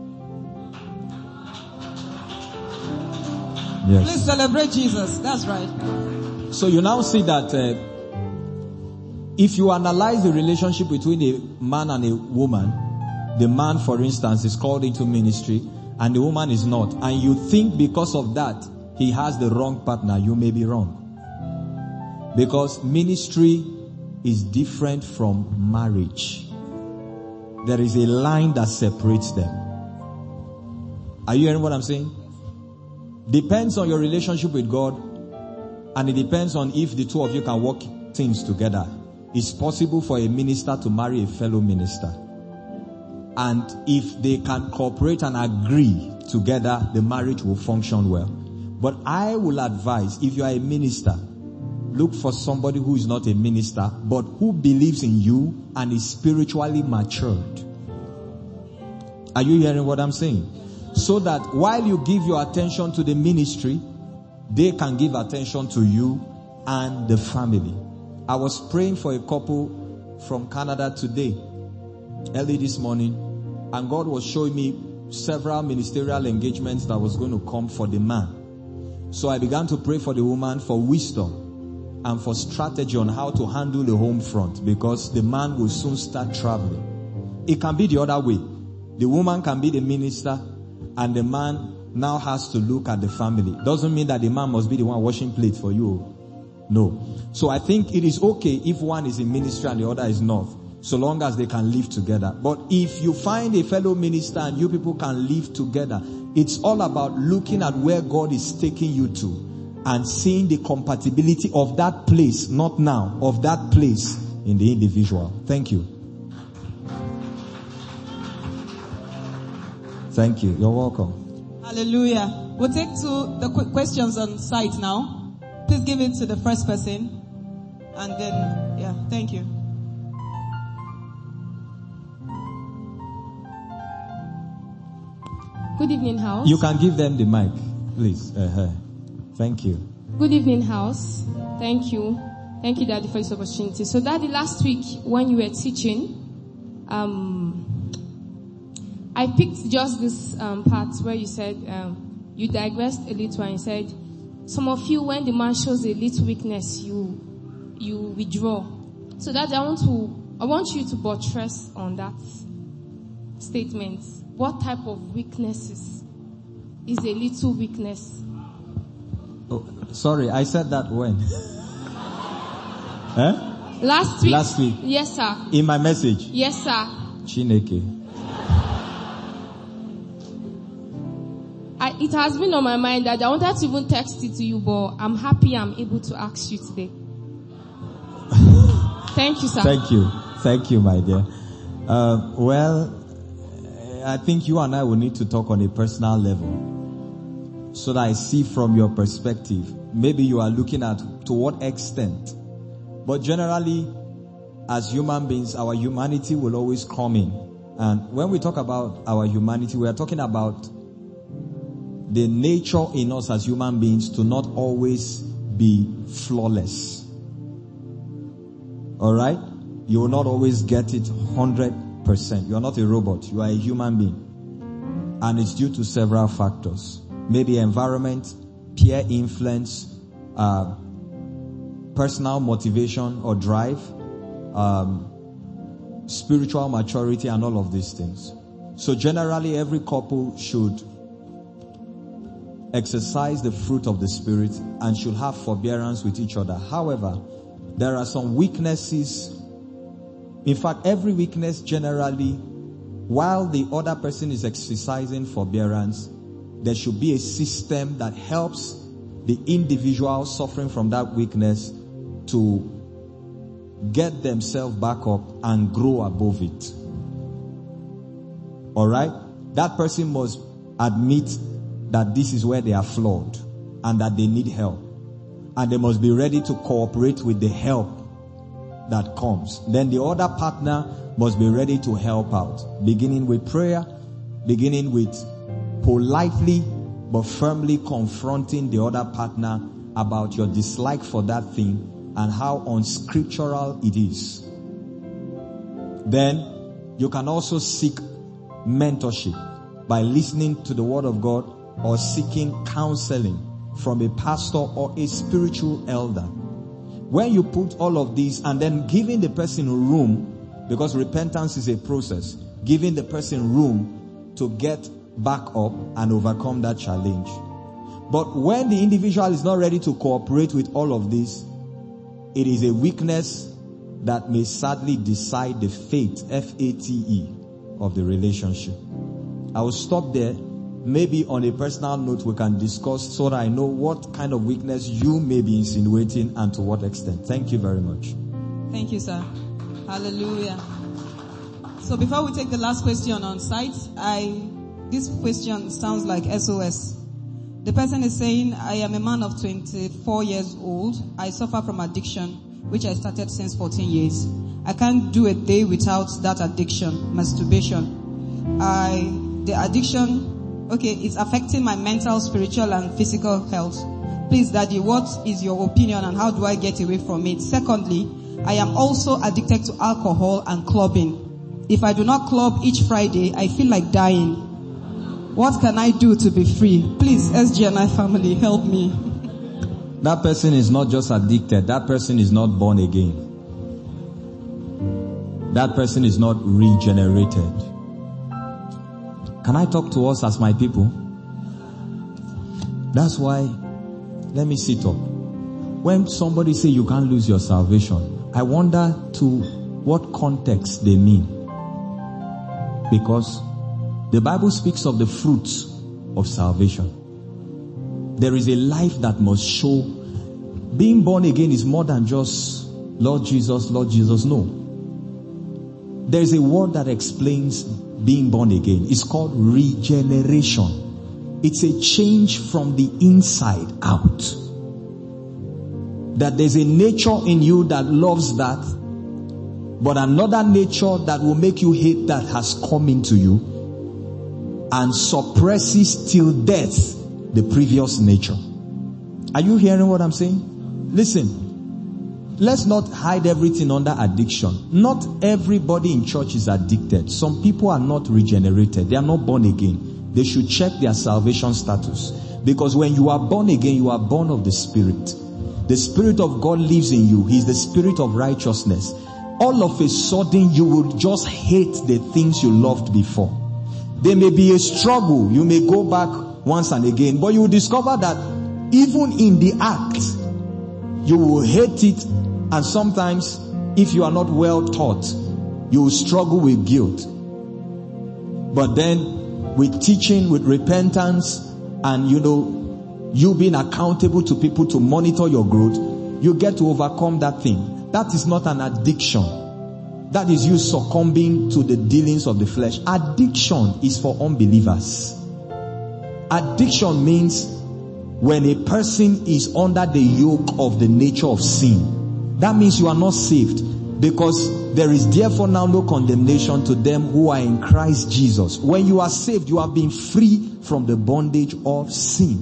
Speaker 4: Yes.
Speaker 2: Please celebrate Jesus. That's right.
Speaker 4: So you now see that uh, if you analyze the relationship between a man and a woman, the man, for instance, is called into ministry and the woman is not, and you think because of that he has the wrong partner, you may be wrong. Because ministry is different from marriage. There is a line that separates them. Are you hearing what I'm saying? Depends on your relationship with God, and it depends on if the two of you can work things together. It's possible for a minister to marry a fellow minister. And if they can cooperate and agree together, the marriage will function well. But I will advise, if you are a minister, look for somebody who is not a minister, but who believes in you and is spiritually matured. Are you hearing what I'm saying? So that while you give your attention to the ministry, they can give attention to you and the family. I was praying for a couple from Canada today, early this morning, and God was showing me several ministerial engagements that was going to come for the man. So I began to pray for the woman for wisdom and for strategy on how to handle the home front, because the man will soon start traveling. It can be the other way. The woman can be the minister and the man now has to look at the family. Doesn't mean that the man must be the one washing plates for you. No. So I think it is okay if one is in ministry and the other is not, so long as they can live together. But if you find a fellow minister and you people can live together, it's all about looking at where God is taking you to and seeing the compatibility of that place, not now, of that place in the individual. Thank you. Thank you. You're welcome.
Speaker 2: Hallelujah. We'll take to the quick questions on site now. Please give it to the first person. And then, yeah, thank you.
Speaker 8: Good evening, house.
Speaker 4: You can give them the mic, please. Uh-huh. Thank you.
Speaker 8: Good evening, house. Thank you. Thank you, Daddy, for this opportunity. So, Daddy, last week when you were teaching, um, I picked just this um, part where you said, um, you digressed a little and you said, some of you, when the man shows a little weakness, you you withdraw. So, Daddy, I want to, I want you to buttress on that statement. What type of weaknesses is a little weakness?
Speaker 4: Oh, sorry, I said that when? Huh?
Speaker 8: Last week.
Speaker 4: Last week.
Speaker 8: Yes, sir.
Speaker 4: In my message.
Speaker 8: Yes, sir.
Speaker 4: Chineke.
Speaker 8: I, it has been on my mind that I wanted to even text it to you, but I'm happy I'm able to ask you today. Thank you, sir.
Speaker 4: Thank you. Thank you, my dear. Uh, well, I think you and I will need to talk on a personal level so that I see from your perspective. Maybe you are looking at to what extent. But generally, as human beings, our humanity will always come in. And when we talk about our humanity, we are talking about the nature in us as human beings to not always be flawless. Alright? You will not always get it one hundred percent. You are not a robot. You are a human being. And it's due to several factors. Maybe environment, peer influence, uh, personal motivation or drive, um, spiritual maturity, and all of these things. So generally, every couple should exercise the fruit of the Spirit and should have forbearance with each other. However, there are some weaknesses. In fact, every weakness generally, while the other person is exercising forbearance, there should be a system that helps the individual suffering from that weakness to get themselves back up and grow above it. Alright? That person must admit that this is where they are flawed and that they need help. And they must be ready to cooperate with the help that comes. Then the other partner must be ready to help out, beginning with prayer, beginning with politely but firmly confronting the other partner about your dislike for that thing and how unscriptural it is. Then you can also seek mentorship by listening to the Word of God or seeking counseling from a pastor or a spiritual elder. When you put all of these and then giving the person room, because repentance is a process, giving the person room to get back up and overcome that challenge. But when the individual is not ready to cooperate with all of this, it is a weakness that may sadly decide the fate, F A T E, of the relationship. I will stop there. Maybe on a personal note we can discuss so that I know what kind of weakness you may be insinuating and to what extent. Thank you very much.
Speaker 2: Thank you, sir. Hallelujah. So before we take the last question on site, I this question sounds like S O S. The person is saying, I am a man of twenty-four years old. I suffer from addiction, which I started since fourteen years. I can't do a day without that addiction, masturbation. I, the addiction, okay, it's affecting my mental, spiritual, and physical health. Please, Daddy, what is your opinion and how do I get away from it? Secondly, I am also addicted to alcohol and clubbing. If I do not club each Friday, I feel like dying. What can I do to be free? Please, S G N I family, help me.
Speaker 4: That person is not just addicted. That person is not born again. That person is not regenerated. Can I talk to us as my people? That's why, let me sit up. When somebody say you can't lose your salvation, I wonder to what context they mean. Because the Bible speaks of the fruits of salvation. There is a life that must show. Being born again is more than just Lord Jesus, Lord Jesus. No. There is a word that explains being born again. It's called regeneration. It's a change from the inside out. That there's a nature in you that loves that, but another nature that will make you hate that has come into you and suppresses till death the previous nature. Are you hearing what I'm saying? Listen. Let's not hide everything under addiction. Not everybody in church is addicted. Some people are not regenerated. They are not born again. They should check their salvation status. Because when you are born again, you are born of the Spirit. The Spirit of God lives in you. He is the Spirit of righteousness. All of a sudden, you will just hate the things you loved before. There may be a struggle. You may go back once and again. But you will discover that even in the act, you will hate it. And sometimes, if you are not well taught, you will struggle with guilt. But then, with teaching, with repentance, and you know, you being accountable to people to monitor your growth, you get to overcome that thing. That is not an addiction. That is you succumbing to the dealings of the flesh. Addiction is for unbelievers. Addiction means when a person is under the yoke of the nature of sin. That means you are not saved, because there is therefore now no condemnation to them who are in Christ Jesus. When you are saved, you have been free from the bondage of sin.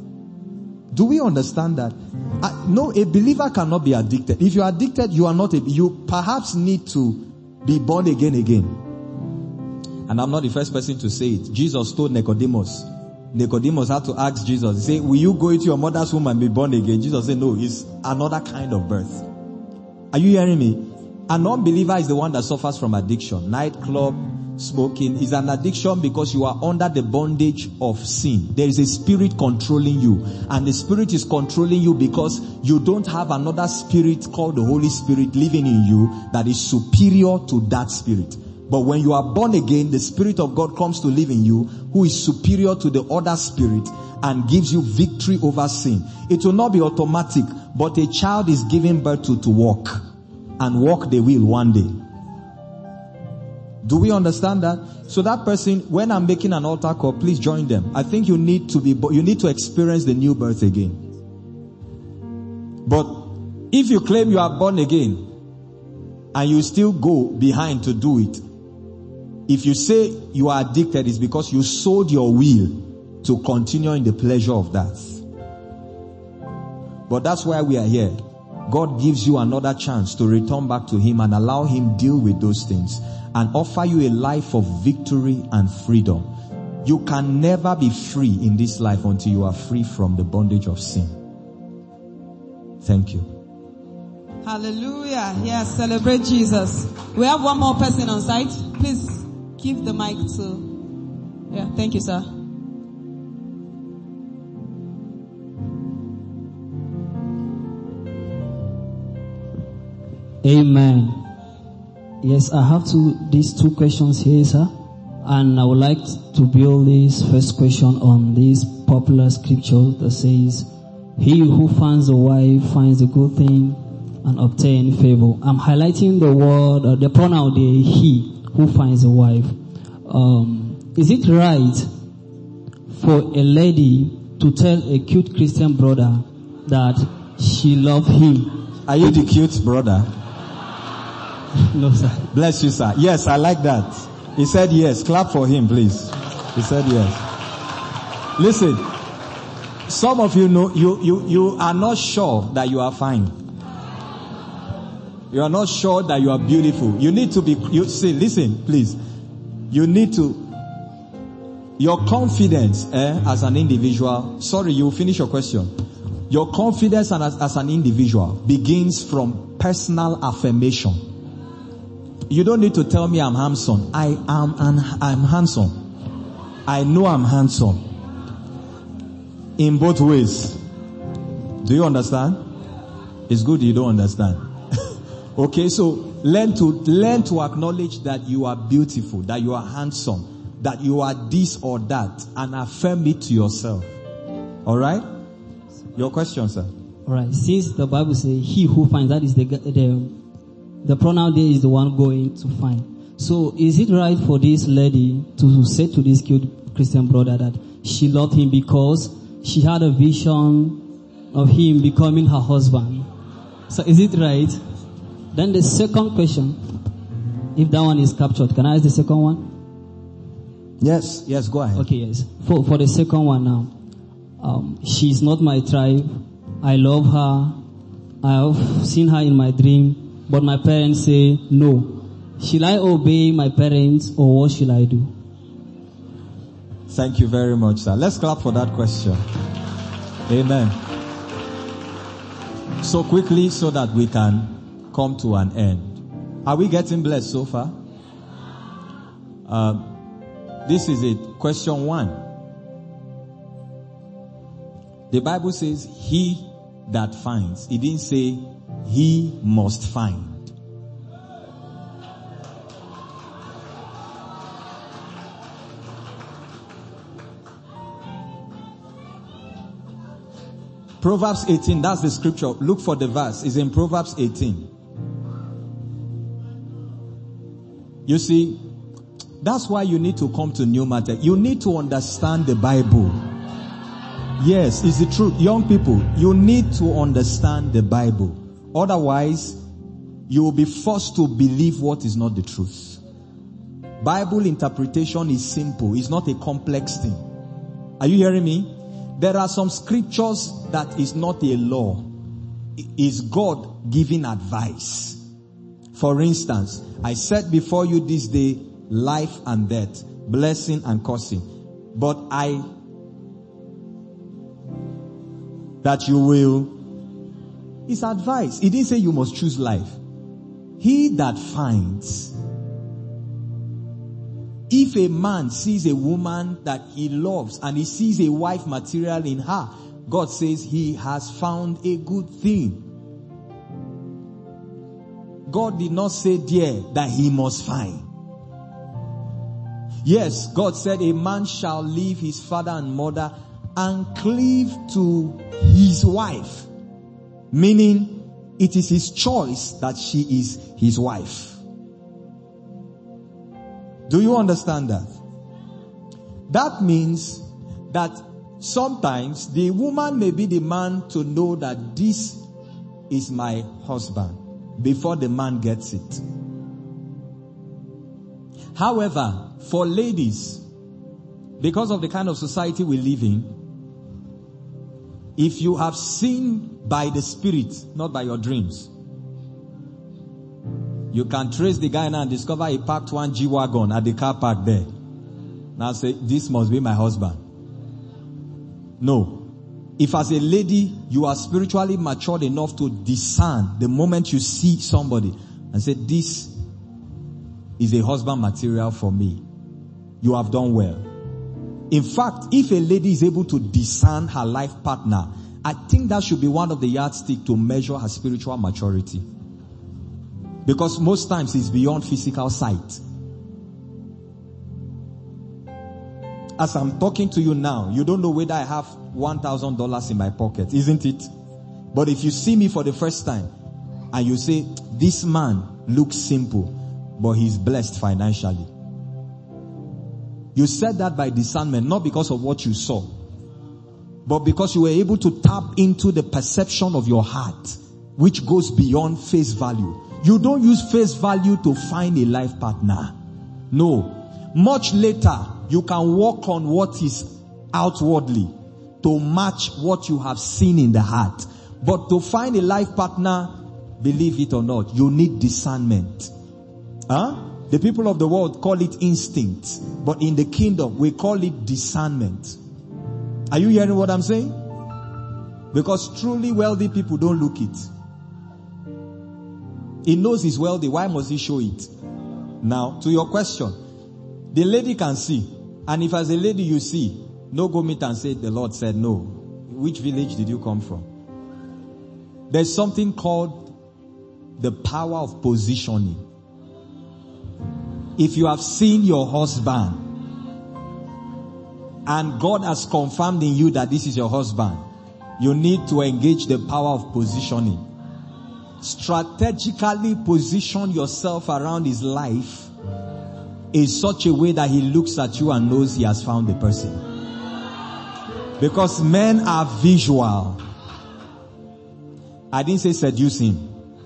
Speaker 4: Do we understand that? Uh, no, a believer cannot be addicted. If you are addicted, you are not a, you perhaps need to be born again again. And I'm not the first person to say it. Jesus told Nicodemus. Nicodemus had to ask Jesus, he said, will you go into your mother's womb and be born again? Jesus said, no, it's another kind of birth. Are you hearing me? An unbeliever is the one that suffers from addiction. Nightclub, smoking is an addiction because you are under the bondage of sin. There is a spirit controlling you. And the spirit is controlling you because you don't have another spirit called the Holy Spirit living in you that is superior to that spirit. But when you are born again, the Spirit of God comes to live in you, who is superior to the other spirit and gives you victory over sin. It will not be automatic, but a child is given birth to to walk. And walk they will one day. Do we understand that? So that person, when I'm making an altar call, please join them. I think you need to be, you need to experience the new birth again. But if you claim you are born again and you still go behind to do it, if you say you are addicted, it's because you sold your will to continue in the pleasure of that. But that's why we are here. God gives you another chance to return back to Him and allow Him deal with those things and offer you a life of victory and freedom. You can never be free in this life until you are free from the bondage of sin. Thank you.
Speaker 2: Hallelujah. Yes, celebrate Jesus. We have one more person on site. Please give the mic to... Yeah, thank you, sir.
Speaker 9: Amen. Yes, I have two, these two questions here, sir. And I would like to build this first question on this popular scripture that says, he who finds a wife finds a good thing and obtain favor. I'm highlighting the word, uh, the pronoun there, he who finds a wife. Um, is it right for a lady to tell a cute Christian brother that she loves him?
Speaker 4: Are you the cute brother?
Speaker 9: No, sir.
Speaker 4: Bless you, sir. Yes, I like that. He said yes. Clap for him, please. He said yes. Listen, some of you know, you, you, you are not sure that you are fine. You are not sure that you are beautiful. You need to be, you see, listen, please. You need to, your confidence eh, as an individual, sorry, you will finish your question. Your confidence as, as an individual begins from personal affirmation. You don't need to tell me I'm handsome. I am an, I'm handsome. I know I'm handsome. In both ways. Do you understand? It's good you don't understand. Okay, so learn to, learn to acknowledge that you are beautiful, that you are handsome, that you are this or that, and affirm it to yourself. Alright? Your question, sir.
Speaker 9: Alright, since the Bible says he who finds, that is the, the, the pronoun there is the one going to find. So is it right for this lady to say to this cute Christian brother that she loved him because she had a vision of him becoming her husband? So is it right? Then the second question, if that one is captured, can I ask the second one?
Speaker 4: Yes, yes, go ahead.
Speaker 9: Okay, yes. For for the second one now, um, she's not my tribe. I love her. I have seen her in my dream, but my parents say no. Shall I obey my parents or what shall I do?
Speaker 4: Thank you very much, sir. Let's clap for that question. Amen. So quickly so that we can come to an end. Are we getting blessed so far? Uh, this is it. Question one. The Bible says, he that finds. It didn't say, he must find. Proverbs eighteen, that's the scripture. Look for the verse. It's in Proverbs eighteen. You see, that's why you need to come to New Matter. You need to understand the Bible. Yes, it's the truth. Young people, you need to understand the Bible. Otherwise, you will be forced to believe what is not the truth. Bible interpretation is simple. It's not a complex thing. Are you hearing me? There are some scriptures that is not a law. It is God giving advice. For instance, I said before you this day, life and death, blessing and cursing. But I, that you will, it's advice. It didn't say you must choose life. He that finds. If a man sees a woman that he loves and he sees a wife material in her, God says he has found a good thing. God did not say there that he must find. Yes, God said a man shall leave his father and mother and cleave to his wife. Meaning it is his choice that she is his wife. Do you understand that? That means that sometimes the woman may be the man to know that this is my husband before the man gets it. However, for ladies, because of the kind of society we live in, if you have seen by the Spirit, not by your dreams, you can trace the guy now and discover he parked one G-Wagon at the car park there. Now say, this must be my husband. No. If as a lady, you are spiritually matured enough to discern the moment you see somebody and say, this is a husband material for me, you have done well. In fact, if a lady is able to discern her life partner, I think that should be one of the yardsticks to measure her spiritual maturity. Because most times it's beyond physical sight. As I'm talking to you now, you don't know whether I have one thousand dollars in my pocket, isn't it? But if you see me for the first time and you say, this man looks simple, but he's blessed financially. You said that by discernment, not because of what you saw, but because you were able to tap into the perception of your heart, which goes beyond face value. You don't use face value to find a life partner. No. Much later, you can work on what is outwardly to match what you have seen in the heart. But to find a life partner, believe it or not, you need discernment. Huh? The people of the world call it instinct. But in the kingdom, we call it discernment. Are you hearing what I'm saying? Because truly wealthy people don't look it. He knows he's wealthy. Why must he show it? Now, to your question, the lady can see. And if as a lady you see, no go meet and say, the Lord said no. Which village did you come from? There's something called the power of positioning. If you have seen your husband and God has confirmed in you that this is your husband, you need to engage the power of positioning. Strategically position yourself around his life in such a way that he looks at you and knows he has found the person. Because men are visual. I didn't say seduce him.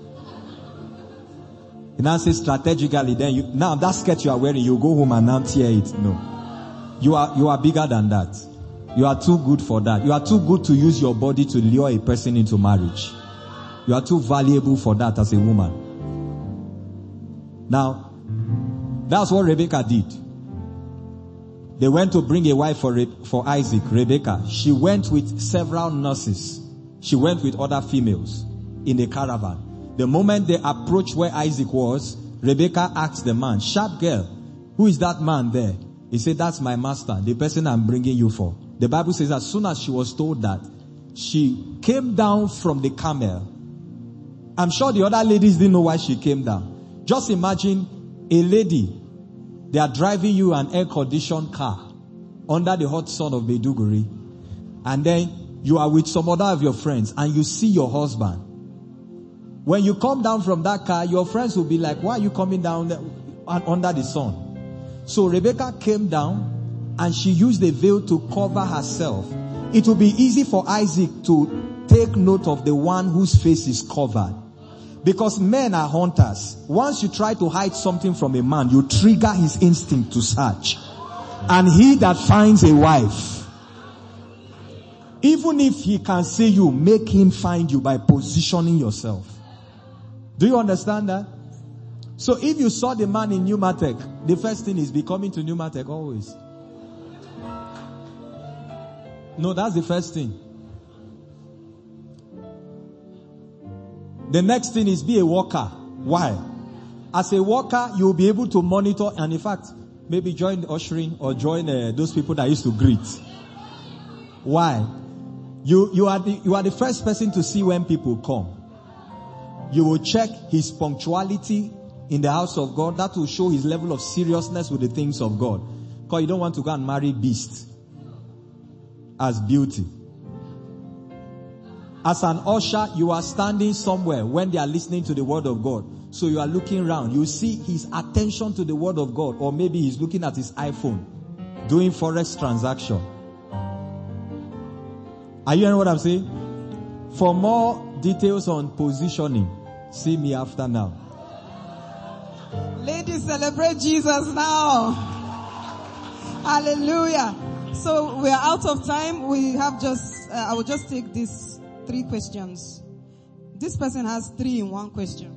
Speaker 4: You now say strategically, then you, now that skirt you are wearing, you go home and now tear it. No. You are, you are bigger than that. You are too good for that. You are too good to use your body to lure a person into marriage. You are too valuable for that as a woman. Now, that's what Rebecca did. They went to bring a wife for, Re- for Isaac, Rebecca. She went with several nurses. She went with other females in a caravan. The moment they approached where Isaac was, Rebecca asked the man, "Sharp girl, who is that man there?" He said, "That's my master, the person I'm bringing you for." The Bible says as soon as she was told that, she came down from the camel. I'm sure the other ladies didn't know why she came down. Just imagine a lady, they are driving you an air-conditioned car under the hot sun of Maiduguri, and then you are with some other of your friends and you see your husband. When you come down from that car, your friends will be like, "Why are you coming down under the sun?" So Rebecca came down and she used a veil to cover herself. It will be easy for Isaac to take note of the one whose face is covered. Because men are hunters. Once you try to hide something from a man, you trigger his instinct to search. And he that finds a wife, even if he can see you, make him find you by positioning yourself. Do you understand that? So if you saw the man in Pneumatech, the first thing is be coming to Pneumatech always. No, that's the first thing. The next thing is be a worker. Why? As a worker, you'll be able to monitor and in fact, maybe join the ushering or join uh, those people that used to greet. Why? You, you are the, you are the first person to see when people come. You will check his punctuality in the house of God. That will show his level of seriousness with the things of God. Because you don't want to go and marry beast as beauty. As an usher, you are standing somewhere when they are listening to the word of God. So you are looking around. You see his attention to the word of God. Or maybe he's looking at his iPhone, doing forex transaction. Are you hearing what I'm saying? For more details on positioning, see me after now.
Speaker 2: Ladies, celebrate Jesus now. Hallelujah. So we are out of time. We have just, uh, I will just take these three questions. This person has three in one question.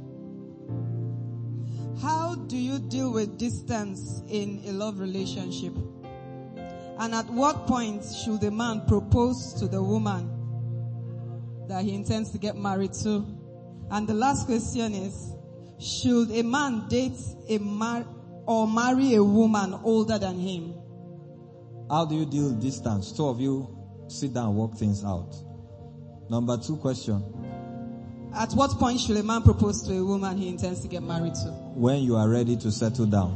Speaker 2: How do you deal with distance in a love relationship? And at what point should the man propose to the woman that he intends to get married to? And the last question is, should a man date a mar- or marry a woman older than him?
Speaker 4: How do you deal with distance? Two of you sit down and work things out. Number two question.
Speaker 2: At what point should a man propose to a woman he intends to get married to?
Speaker 4: When you are ready to settle down.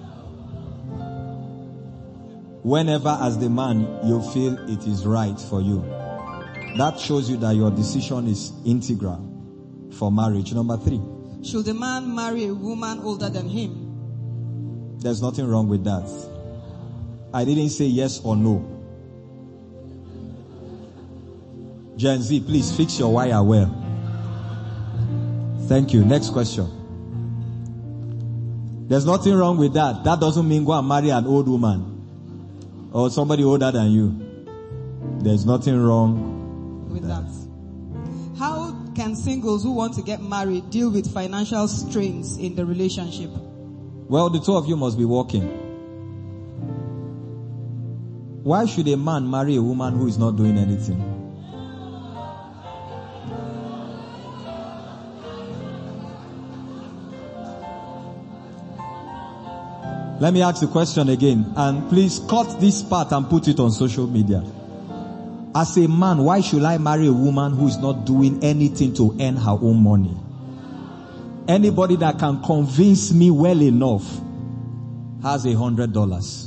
Speaker 4: Whenever as the man you feel it is right for you. That shows you that your decision is integral for marriage. Number three.
Speaker 2: Should a man marry a woman older than him?
Speaker 4: There's nothing wrong with that. I didn't say yes or no. Gen Z, please fix your wire well. Thank you. Next question. There's nothing wrong with that. That doesn't mean go and marry an old woman or somebody older than you. There's nothing wrong with, with that.
Speaker 2: that. How can singles who want to get married deal with financial strains in the relationship?
Speaker 4: Well, the two of you must be working. Why should a man marry a woman who is not doing anything? Let me ask the question again, and please cut this part and put it on social media. As a man, why should I marry a woman who is not doing anything to earn her own money? Anybody that can convince me well enough has a hundred dollars.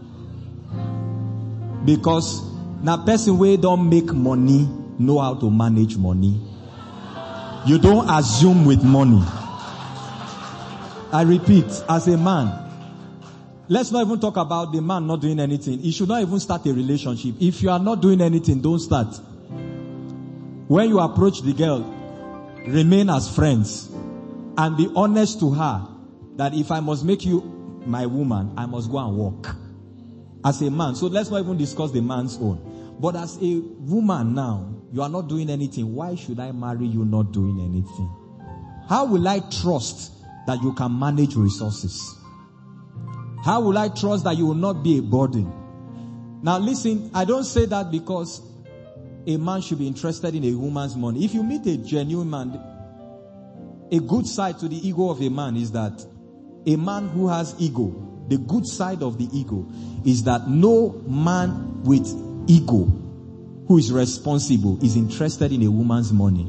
Speaker 4: Because now person where don't make money know how to manage money. You don't assume with money. I repeat, as a man, let's not even talk about the man not doing anything. He should not even start a relationship. If you are not doing anything, don't start. When you approach the girl, remain as friends and be honest to her that if I must make you my woman, I must go and walk as a man. So let's not even discuss the man's own. But as a woman now, you are not doing anything. Why should I marry you not doing anything? How will I trust that you can manage resources? How will I trust that you will not be a burden? Now listen, I don't say that because a man should be interested in a woman's money. If you meet a genuine man, a good side to the ego of a man is that a man who has ego, the good side of the ego is that no man with ego who is responsible is interested in a woman's money.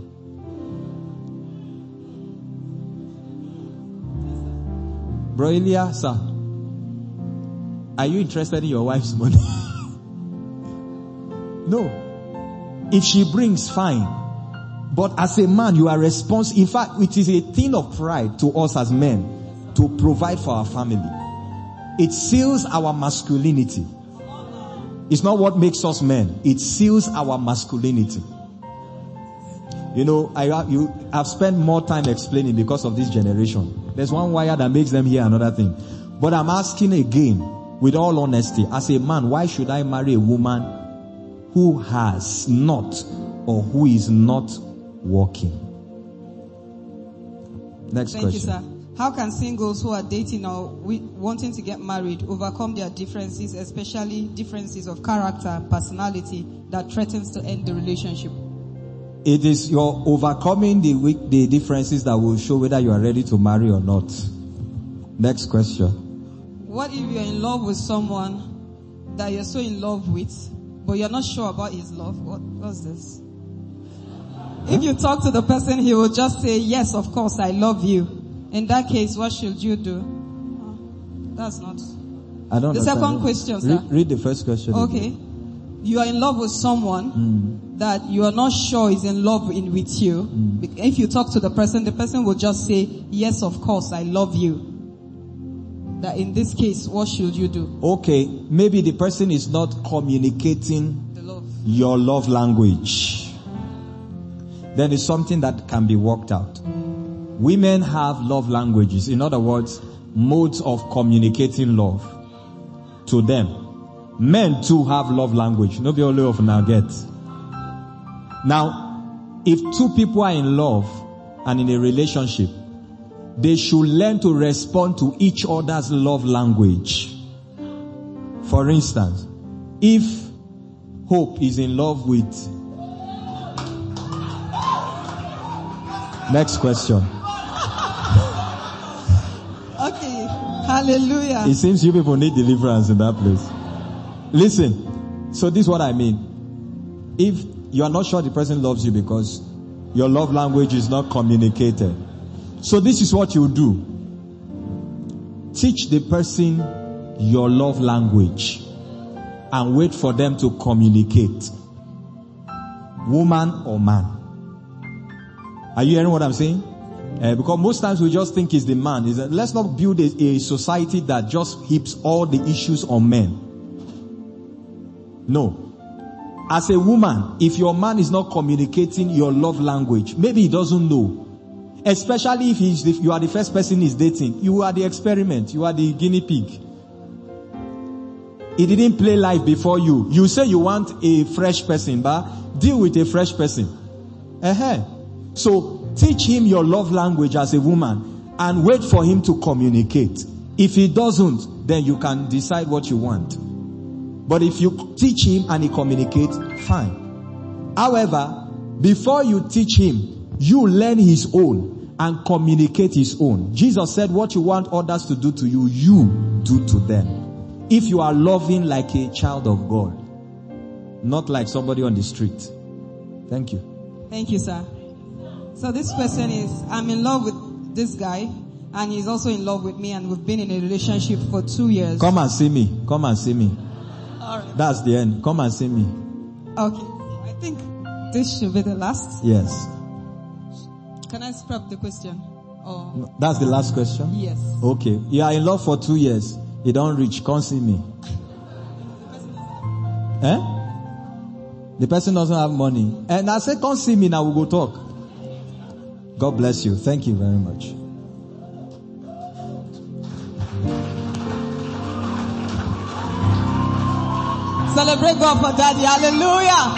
Speaker 4: Bro Elia, sir, are you interested in your wife's money? No. If she brings, fine. But as a man, you are responsible. In fact, it is a thing of pride to us as men to provide for our family. It seals our masculinity. It's not what makes us men. It seals our masculinity. You know, I you have spent more time explaining because of this generation. There's one wire that makes them hear another thing. But I'm asking again, with all honesty, as a man, why should I marry a woman who has not or who is not working? Next
Speaker 2: Thank
Speaker 4: question.
Speaker 2: you, sir. How can singles who are dating or we, wanting to get married overcome their differences, especially differences of character and personality that threatens to end the relationship?
Speaker 4: It is your overcoming the weak, the differences that will show whether you are ready to marry or not. Next question.
Speaker 2: What if you're in love with someone that you're so in love with, but you're not sure about his love? What, what's this? If you talk to the person, he will just say, yes, of course, I love you. In that case, what should you do? Oh, that's not.
Speaker 4: I don't
Speaker 2: the
Speaker 4: understand.
Speaker 2: second question, sir.
Speaker 4: Read, read the first question.
Speaker 2: Okay.
Speaker 4: Again.
Speaker 2: You are in love with someone
Speaker 4: mm.
Speaker 2: that you are not sure is in love in, with you.
Speaker 4: Mm.
Speaker 2: If you talk to the person, the person will just say, yes, of course, I love you. That in this case, what should you do?
Speaker 4: Okay, maybe the person is not communicating
Speaker 2: the love.
Speaker 4: your love language. Then it's something that can be worked out. Women have love languages. In other words, modes of communicating love to them. Men too have love language. Nobody only of now get. Now, if two people are in love and in a relationship, they should learn to respond to each other's love language. For instance, if Hope is in love with... Next question.
Speaker 2: Okay. Hallelujah.
Speaker 4: It seems you people need deliverance in that place. Listen. So this is what I mean. If you are not sure the person loves you because your love language is not communicated. So this is what you do. Teach the person your love language and wait for them to communicate. Woman or man. Are you hearing what I'm saying? Uh, because most times we just think it's the man. Is that let's not build a, a society that just heaps all the issues on men. No. As a woman, if your man is not communicating your love language, maybe he doesn't know. Especially if, he's, if you are the first person he's dating. You are the experiment. You are the guinea pig. He didn't play life before you. You say you want a fresh person, but deal with a fresh person. Uh-huh. So teach him your love language as a woman and wait for him to communicate. If he doesn't, then you can decide what you want. But if you teach him and he communicates, fine. However, before you teach him, you learn his own and communicate his own. Jesus said, what you want others to do to you, you do to them. If you are loving like a child of God, not like somebody on the street. Thank you.
Speaker 2: Thank you, sir. So this question is, I'm in love with this guy and he's also in love with me and we've been in a relationship for two years.
Speaker 4: Come and see me. Come and see me.
Speaker 2: All right.
Speaker 4: That's the end. Come and see me.
Speaker 2: Okay. I think this should be the last.
Speaker 4: Yes.
Speaker 2: Can I scrap the question? Or
Speaker 4: That's the last question?
Speaker 2: Yes.
Speaker 4: Okay. You are in love for two years. You don't reach, come see me. Eh? The person doesn't have money. And I say, come see me now, we'll go talk. God bless you. Thank you very much.
Speaker 2: Celebrate God for Daddy. Hallelujah.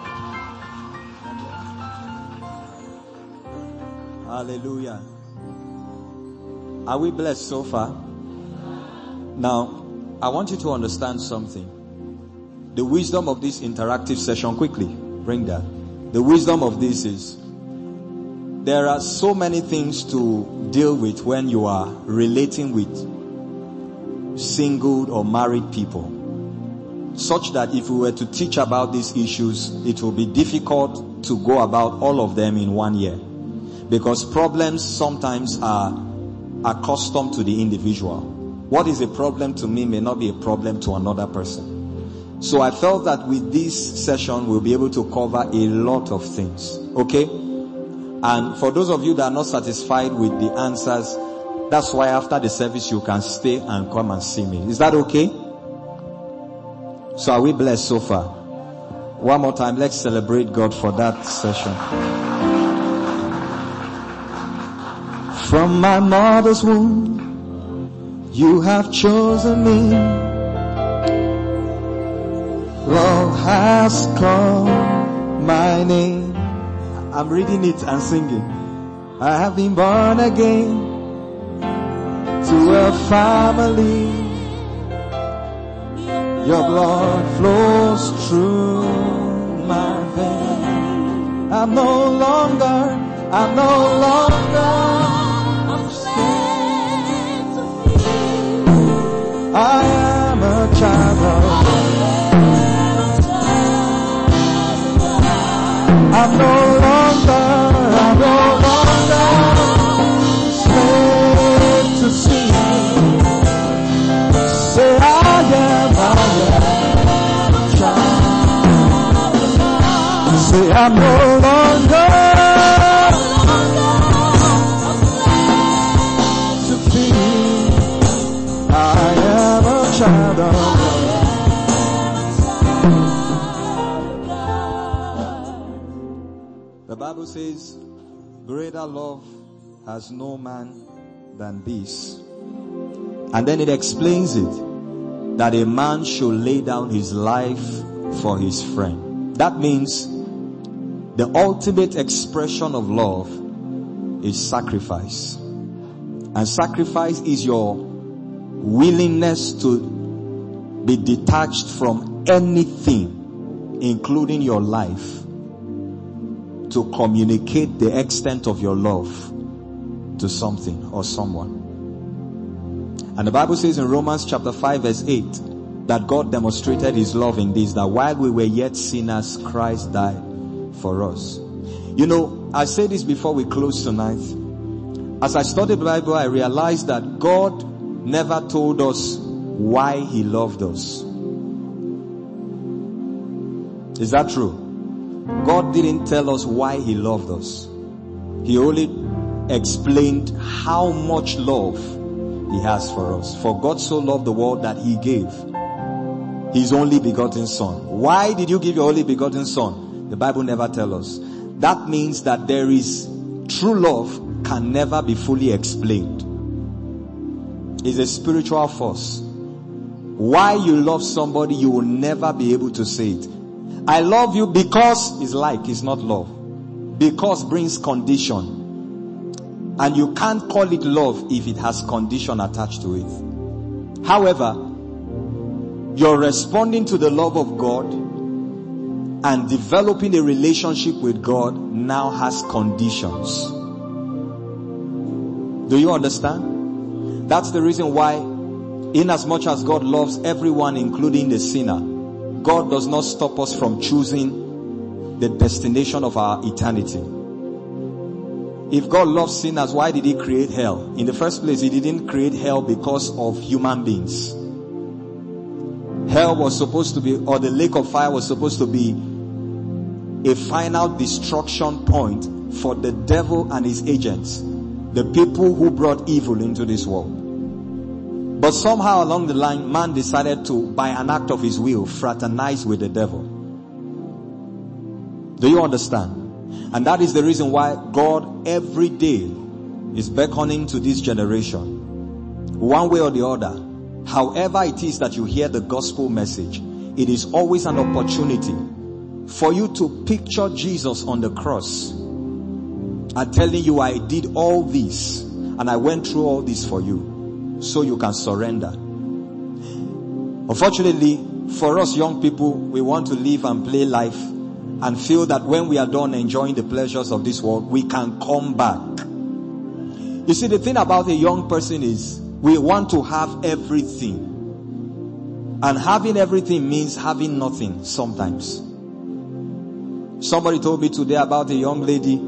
Speaker 4: Hallelujah. Are we blessed so far? Now, I want you to understand something. The wisdom of this interactive session, quickly, bring that. The wisdom of this is, there are so many things to deal with when you are relating with single or married people, such that if we were to teach about these issues, it will be difficult to go about all of them in one year. Because problems sometimes are accustomed to the individual. What is a problem to me may not be a problem to another person. So I felt that with this session, we'll be able to cover a lot of things. Okay? And for those of you that are not satisfied with the answers, that's why after the service you can stay and come and see me. Is that okay? So are we blessed so far? One more time, let's celebrate God for that session. From my mother's womb, you have chosen me. Love has called my name. I'm reading it and singing. I have been born again to a family. Your blood flows through my veins. I'm no longer, I'm no longer a slave to fear. I am a child of God. I'm no longer, I'm no longer slave to sin. Say I am, I am a child. Say I'm no longer to fear. I am a child of God. The Bible says, greater love has no man than this. And then it explains it, that a man should lay down his life for his friend. That means the ultimate expression of love is sacrifice. And sacrifice is your willingness to be detached from anything, including your life, to communicate the extent of your love to something or someone. And the Bible says in Romans chapter five verse eight that God demonstrated his love in this, that while we were yet sinners, Christ died for us. You know, I said this before we close tonight. As I studied the Bible, I realized that God never told us why he loved us. Is that true? God didn't tell us why he loved us. He only explained how much love he has for us. For God so loved the world that he gave his only begotten son. Why did you give your only begotten son? The Bible never tells us. That means that there is true love can never be fully explained. It's a spiritual force. Why you love somebody, you will never be able to say it. I love you because is like, is not love. Because brings condition. And you can't call it love if it has condition attached to it. However, you're responding to the love of God and developing a relationship with God now has conditions. Do you understand? That's the reason why, in as much as God loves everyone, including the sinner, God does not stop us from choosing the destination of our eternity. If God loves sinners, why did he create hell? In the first place, he didn't create hell because of human beings. Hell was supposed to be, or the lake of fire was supposed to be a final destruction point for the devil and his agents, the people who brought evil into this world. But somehow along the line, man decided to, by an act of his will, fraternize with the devil. Do you understand? And that is the reason why God every day is beckoning to this generation, one way or the other. However it is that you hear the gospel message, it is always an opportunity for you to picture Jesus on the cross and telling you, I did all this and I went through all this for you, so you can surrender. Unfortunately, for us young people, we want to live and play life and feel that when we are done enjoying the pleasures of this world, we can come back. You see, the thing about a young person is we want to have everything. And having everything means having nothing sometimes. Somebody told me today about a young lady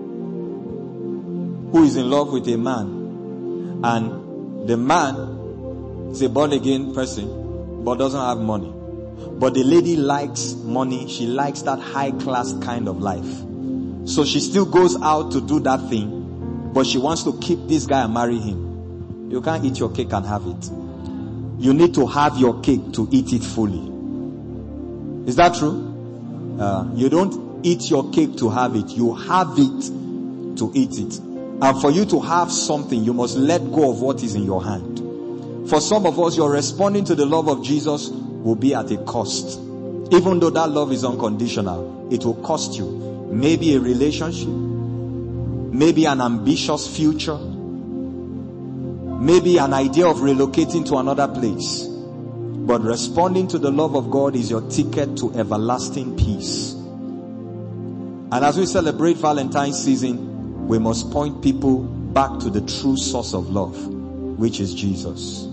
Speaker 4: who is in love with a man. And the man is a born again person, but doesn't have money. But the lady likes money. She likes that high class kind of life. So she still goes out to do that thing, but she wants to keep this guy and marry him. You can't eat your cake and have it. You need to have your cake to eat it fully. Is that true? Uh, you don't eat your cake to have it. You have it to eat it. And for you to have something, you must let go of what is in your hand. For some of us, you're responding to the love of Jesus will be at a cost. Even though that love is unconditional, it will cost you. Maybe a relationship, maybe an ambitious future, maybe an idea of relocating to another place. But responding to the love of God is your ticket to everlasting peace. And as we celebrate Valentine's season, we must point people back to the true source of love, which is Jesus.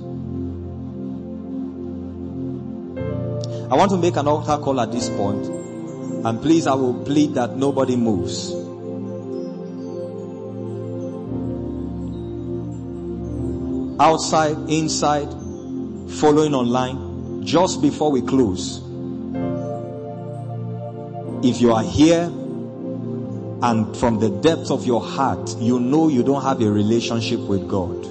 Speaker 4: I want to make an altar call at this point, and please, I will plead that nobody moves. Outside, inside, following online, just before we close. If you are here and from the depth of your heart, you know you don't have a relationship with God.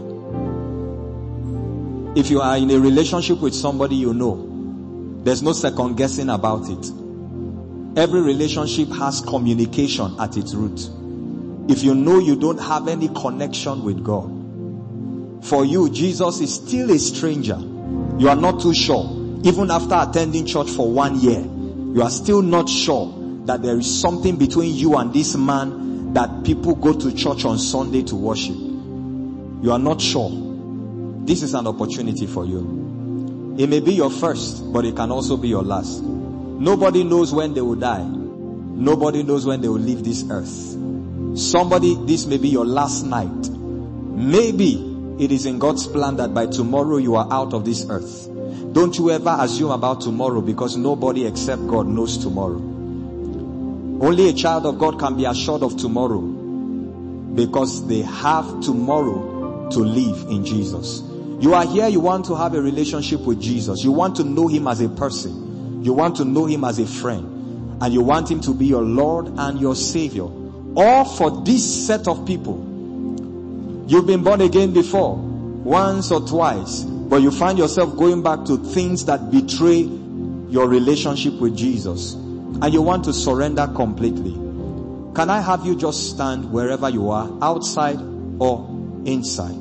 Speaker 4: If you are in a relationship with somebody, you know there's no second guessing about it. Every relationship has communication at its root. If you know you don't have any connection with God, for you, Jesus is still a stranger. You are not too sure. Even after attending church for one year, you are still not sure that there is something between you and this man that people go to church on Sunday to worship. You are not sure. This is an opportunity for you. It may be your first, but it can also be your last. Nobody knows when they will die. Nobody knows when they will leave this earth. Somebody, this may be your last night. Maybe it is in God's plan that by tomorrow you are out of this earth. Don't you ever assume about tomorrow, because nobody except God knows tomorrow. Only a child of God can be assured of tomorrow, because they have tomorrow to live in Jesus. You are here, you want to have a relationship with Jesus. You want to know him as a person. You want to know him as a friend. And you want him to be your Lord and your Savior. Or for this set of people, you've been born again before, once or twice, but you find yourself going back to things that betray your relationship with Jesus. And you want to surrender completely. Can I have you just stand wherever you are, outside or inside?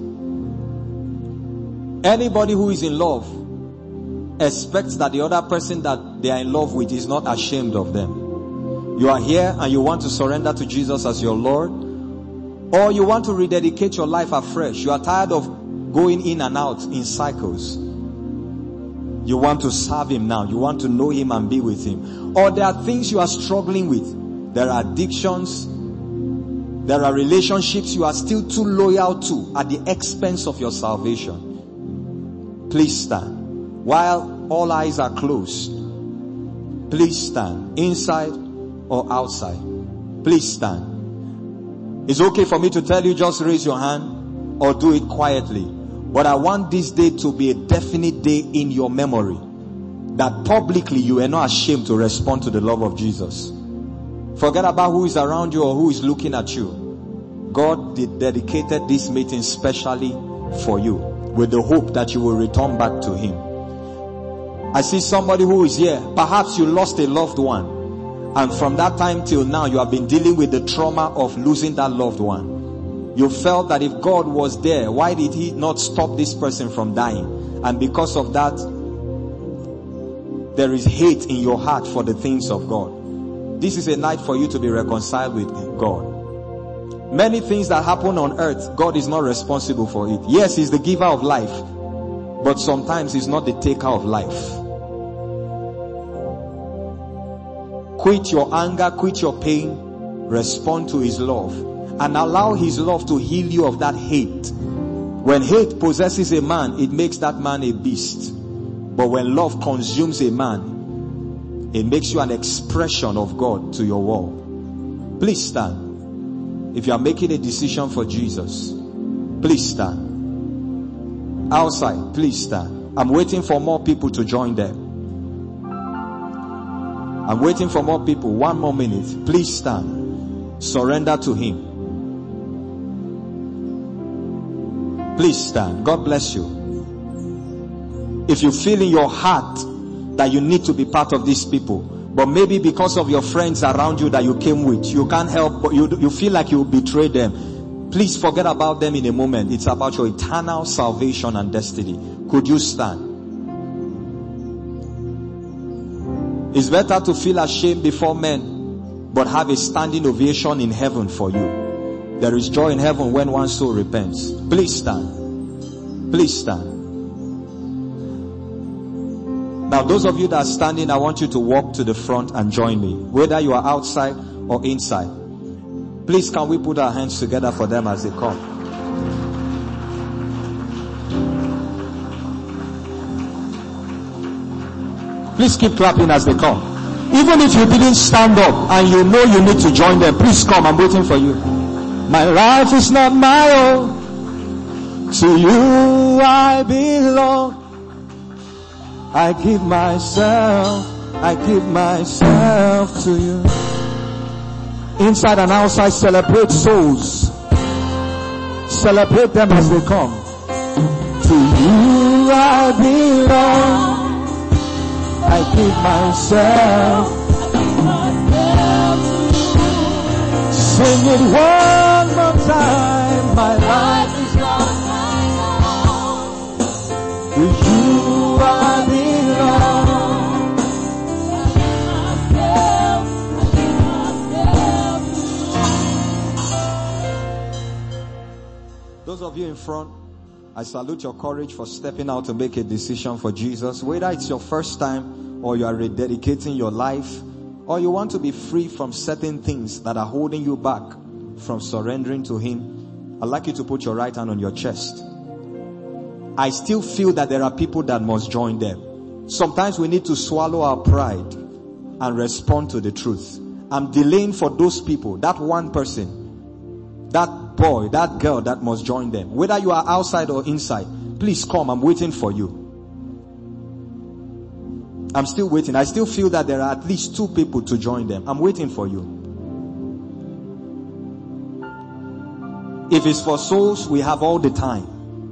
Speaker 4: Anybody who is in love expects that the other person that they are in love with is not ashamed of them. You are here and you want to surrender to Jesus as your Lord, or you want to rededicate your life afresh. You are tired of going in and out in cycles. You want to serve him now. You want to know him and be with him. Or there are things you are struggling with. There are addictions. There are relationships you are still too loyal to at the expense of your salvation. Please stand. While all eyes are closed, please stand. Inside or outside, please stand. It's okay for me to tell you just raise your hand or do it quietly. But I want this day to be a definite day in your memory, that publicly you are not ashamed to respond to the love of Jesus. Forget about who is around you or who is looking at you. God did dedicated this meeting specially for you. with the hope that you will return back to him. I see somebody who is here. Perhaps you lost a loved one, and from that time till now you have been dealing with the trauma of losing that loved one. You felt that if God was there, why did he not stop this person from dying? And because of that, there is hate in your heart for the things of God. This is a night for you to be reconciled with God. Many things that happen on earth, God is not responsible for it. Yes, he's the giver of life, but sometimes he's not the taker of life. Quit your anger, quit your pain, respond to his love, and allow his love to heal you of that hate. When hate possesses a man, it makes that man a beast. But when love consumes a man, it makes you an expression of God to your world. Please stand. If you are making a decision for Jesus, please stand. Outside, please stand. I'm waiting for more people to join them. I'm waiting for more people. One more minute. Please stand. Surrender to him. Please stand. God bless you. If you feel in your heart that you need to be part of these people, but maybe because of your friends around you that you came with, you can't help, but you, you feel like you betray them, please forget about them in a moment. It's about your eternal salvation and destiny. Could you stand? It's better to feel ashamed before men, but have a standing ovation in heaven for you. There is joy in heaven when one soul repents. Please stand. Please stand. Now, those of you that are standing, I want you to walk to the front and join me, whether you are outside or inside. Please, can we put our hands together for them as they come? Please keep clapping as they come. Even if you didn't stand up and you know you need to join them, please come. I'm waiting for you. My life is not my own. To you I belong. I give myself, I give myself to you. Inside and outside, celebrate souls. Celebrate them as they come. To you I belong. I give myself. Sing it one more time. My life is not my own. To you I belong. I give myself. Those of you in front, I salute your courage for stepping out to make a decision for Jesus. Whether it's your first time or you are rededicating your life, or you want to be free from certain things that are holding you back from surrendering to him, I'd like you to put your right hand on your chest. I still feel that there are people that must join them. Sometimes we need to swallow our pride and respond to the truth. I'm delaying for those people, that one person, that boy, that girl that must join them. Whether you are outside or inside, please come. I'm waiting for you. I'm still waiting. I still feel that there are at least two people to join them. I'm waiting for you. If it's for souls, we have all the time.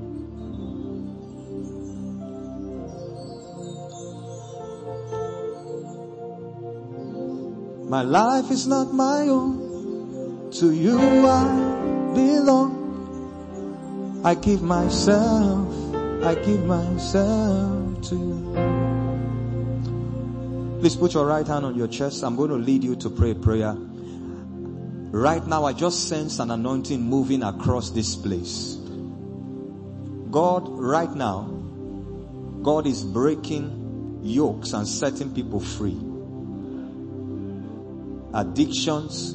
Speaker 4: My life is not my own. To you I belong. I give myself, I give myself to you. Please put your right hand on your chest. I'm going to lead you to pray a prayer. Right now, I just sense an anointing moving across this place. God, right now, God is breaking yokes and setting people free. Addictions,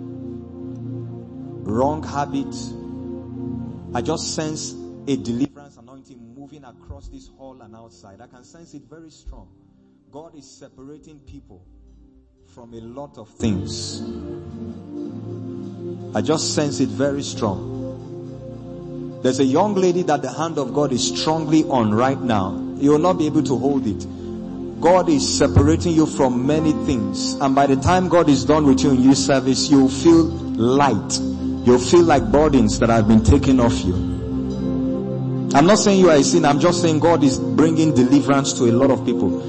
Speaker 4: wrong habits. I just sense a deliverance anointing moving across this hall and outside. I can sense it very strong. God is separating people from a lot of things. I just sense it very strong. There's a young lady that the hand of God is strongly on right now. You will not be able to hold it. God is separating you from many things. And by the time God is done with you in youth service, you'll feel light. You'll feel like burdens that have been taken off you. I'm not saying you are a sinner. I'm just saying God is bringing deliverance to a lot of people.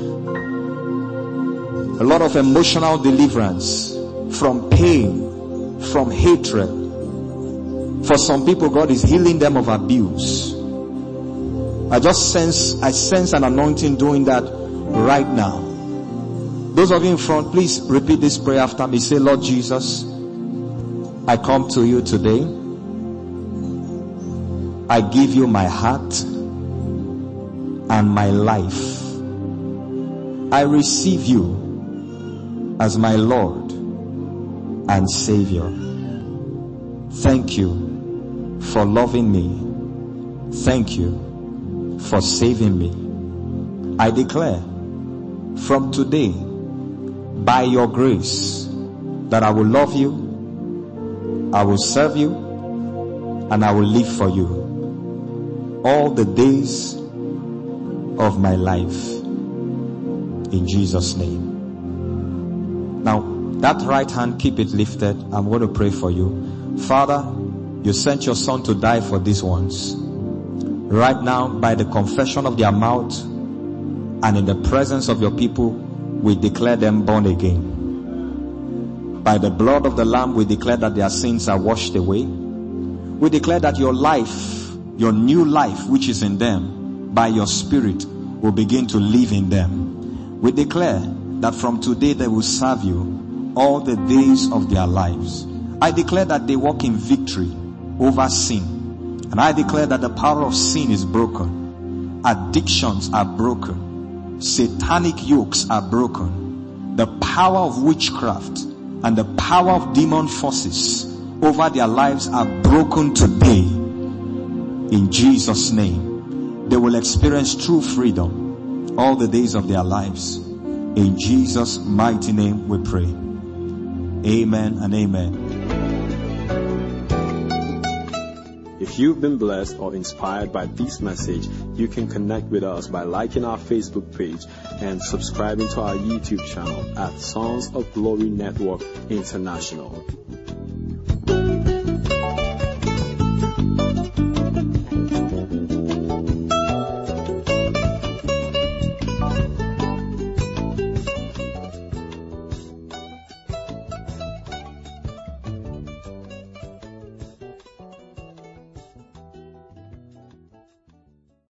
Speaker 4: A lot of emotional deliverance from pain, from hatred. For some people, God is healing them of abuse. I just sense, I sense an anointing doing that right now. Those of you in front, please repeat this prayer after me. Say, Lord Jesus, I come to you today. I give you my heart and my life. I receive you as my Lord and Savior. Thank you for loving me. Thank you for saving me. I declare from today, by your grace, that I will love you, I will serve you, and I will live for you all the days of my life. In Jesus' name. Now, that right hand, keep it lifted. I'm going to pray for you. Father, you sent your son to die for these ones. Right now, by the confession of their mouth and in the presence of your people, we declare them born again. By the blood of the Lamb, we declare that their sins are washed away. We declare that your life, your new life which is in them, by your Spirit, will begin to live in them. We declare that from today they will serve you all the days of their lives. I declare that they walk in victory over sin. And I declare that the power of sin is broken. Addictions are broken. Satanic yokes are broken. The power of witchcraft and the power of demon forces over their lives are broken today. In Jesus' name, they will experience true freedom all the days of their lives. In Jesus' mighty name we pray. Amen and amen.
Speaker 1: If you've been blessed or inspired by this message, you can connect with us by liking our Facebook page and subscribing to our YouTube channel at Sons of Glory Network International.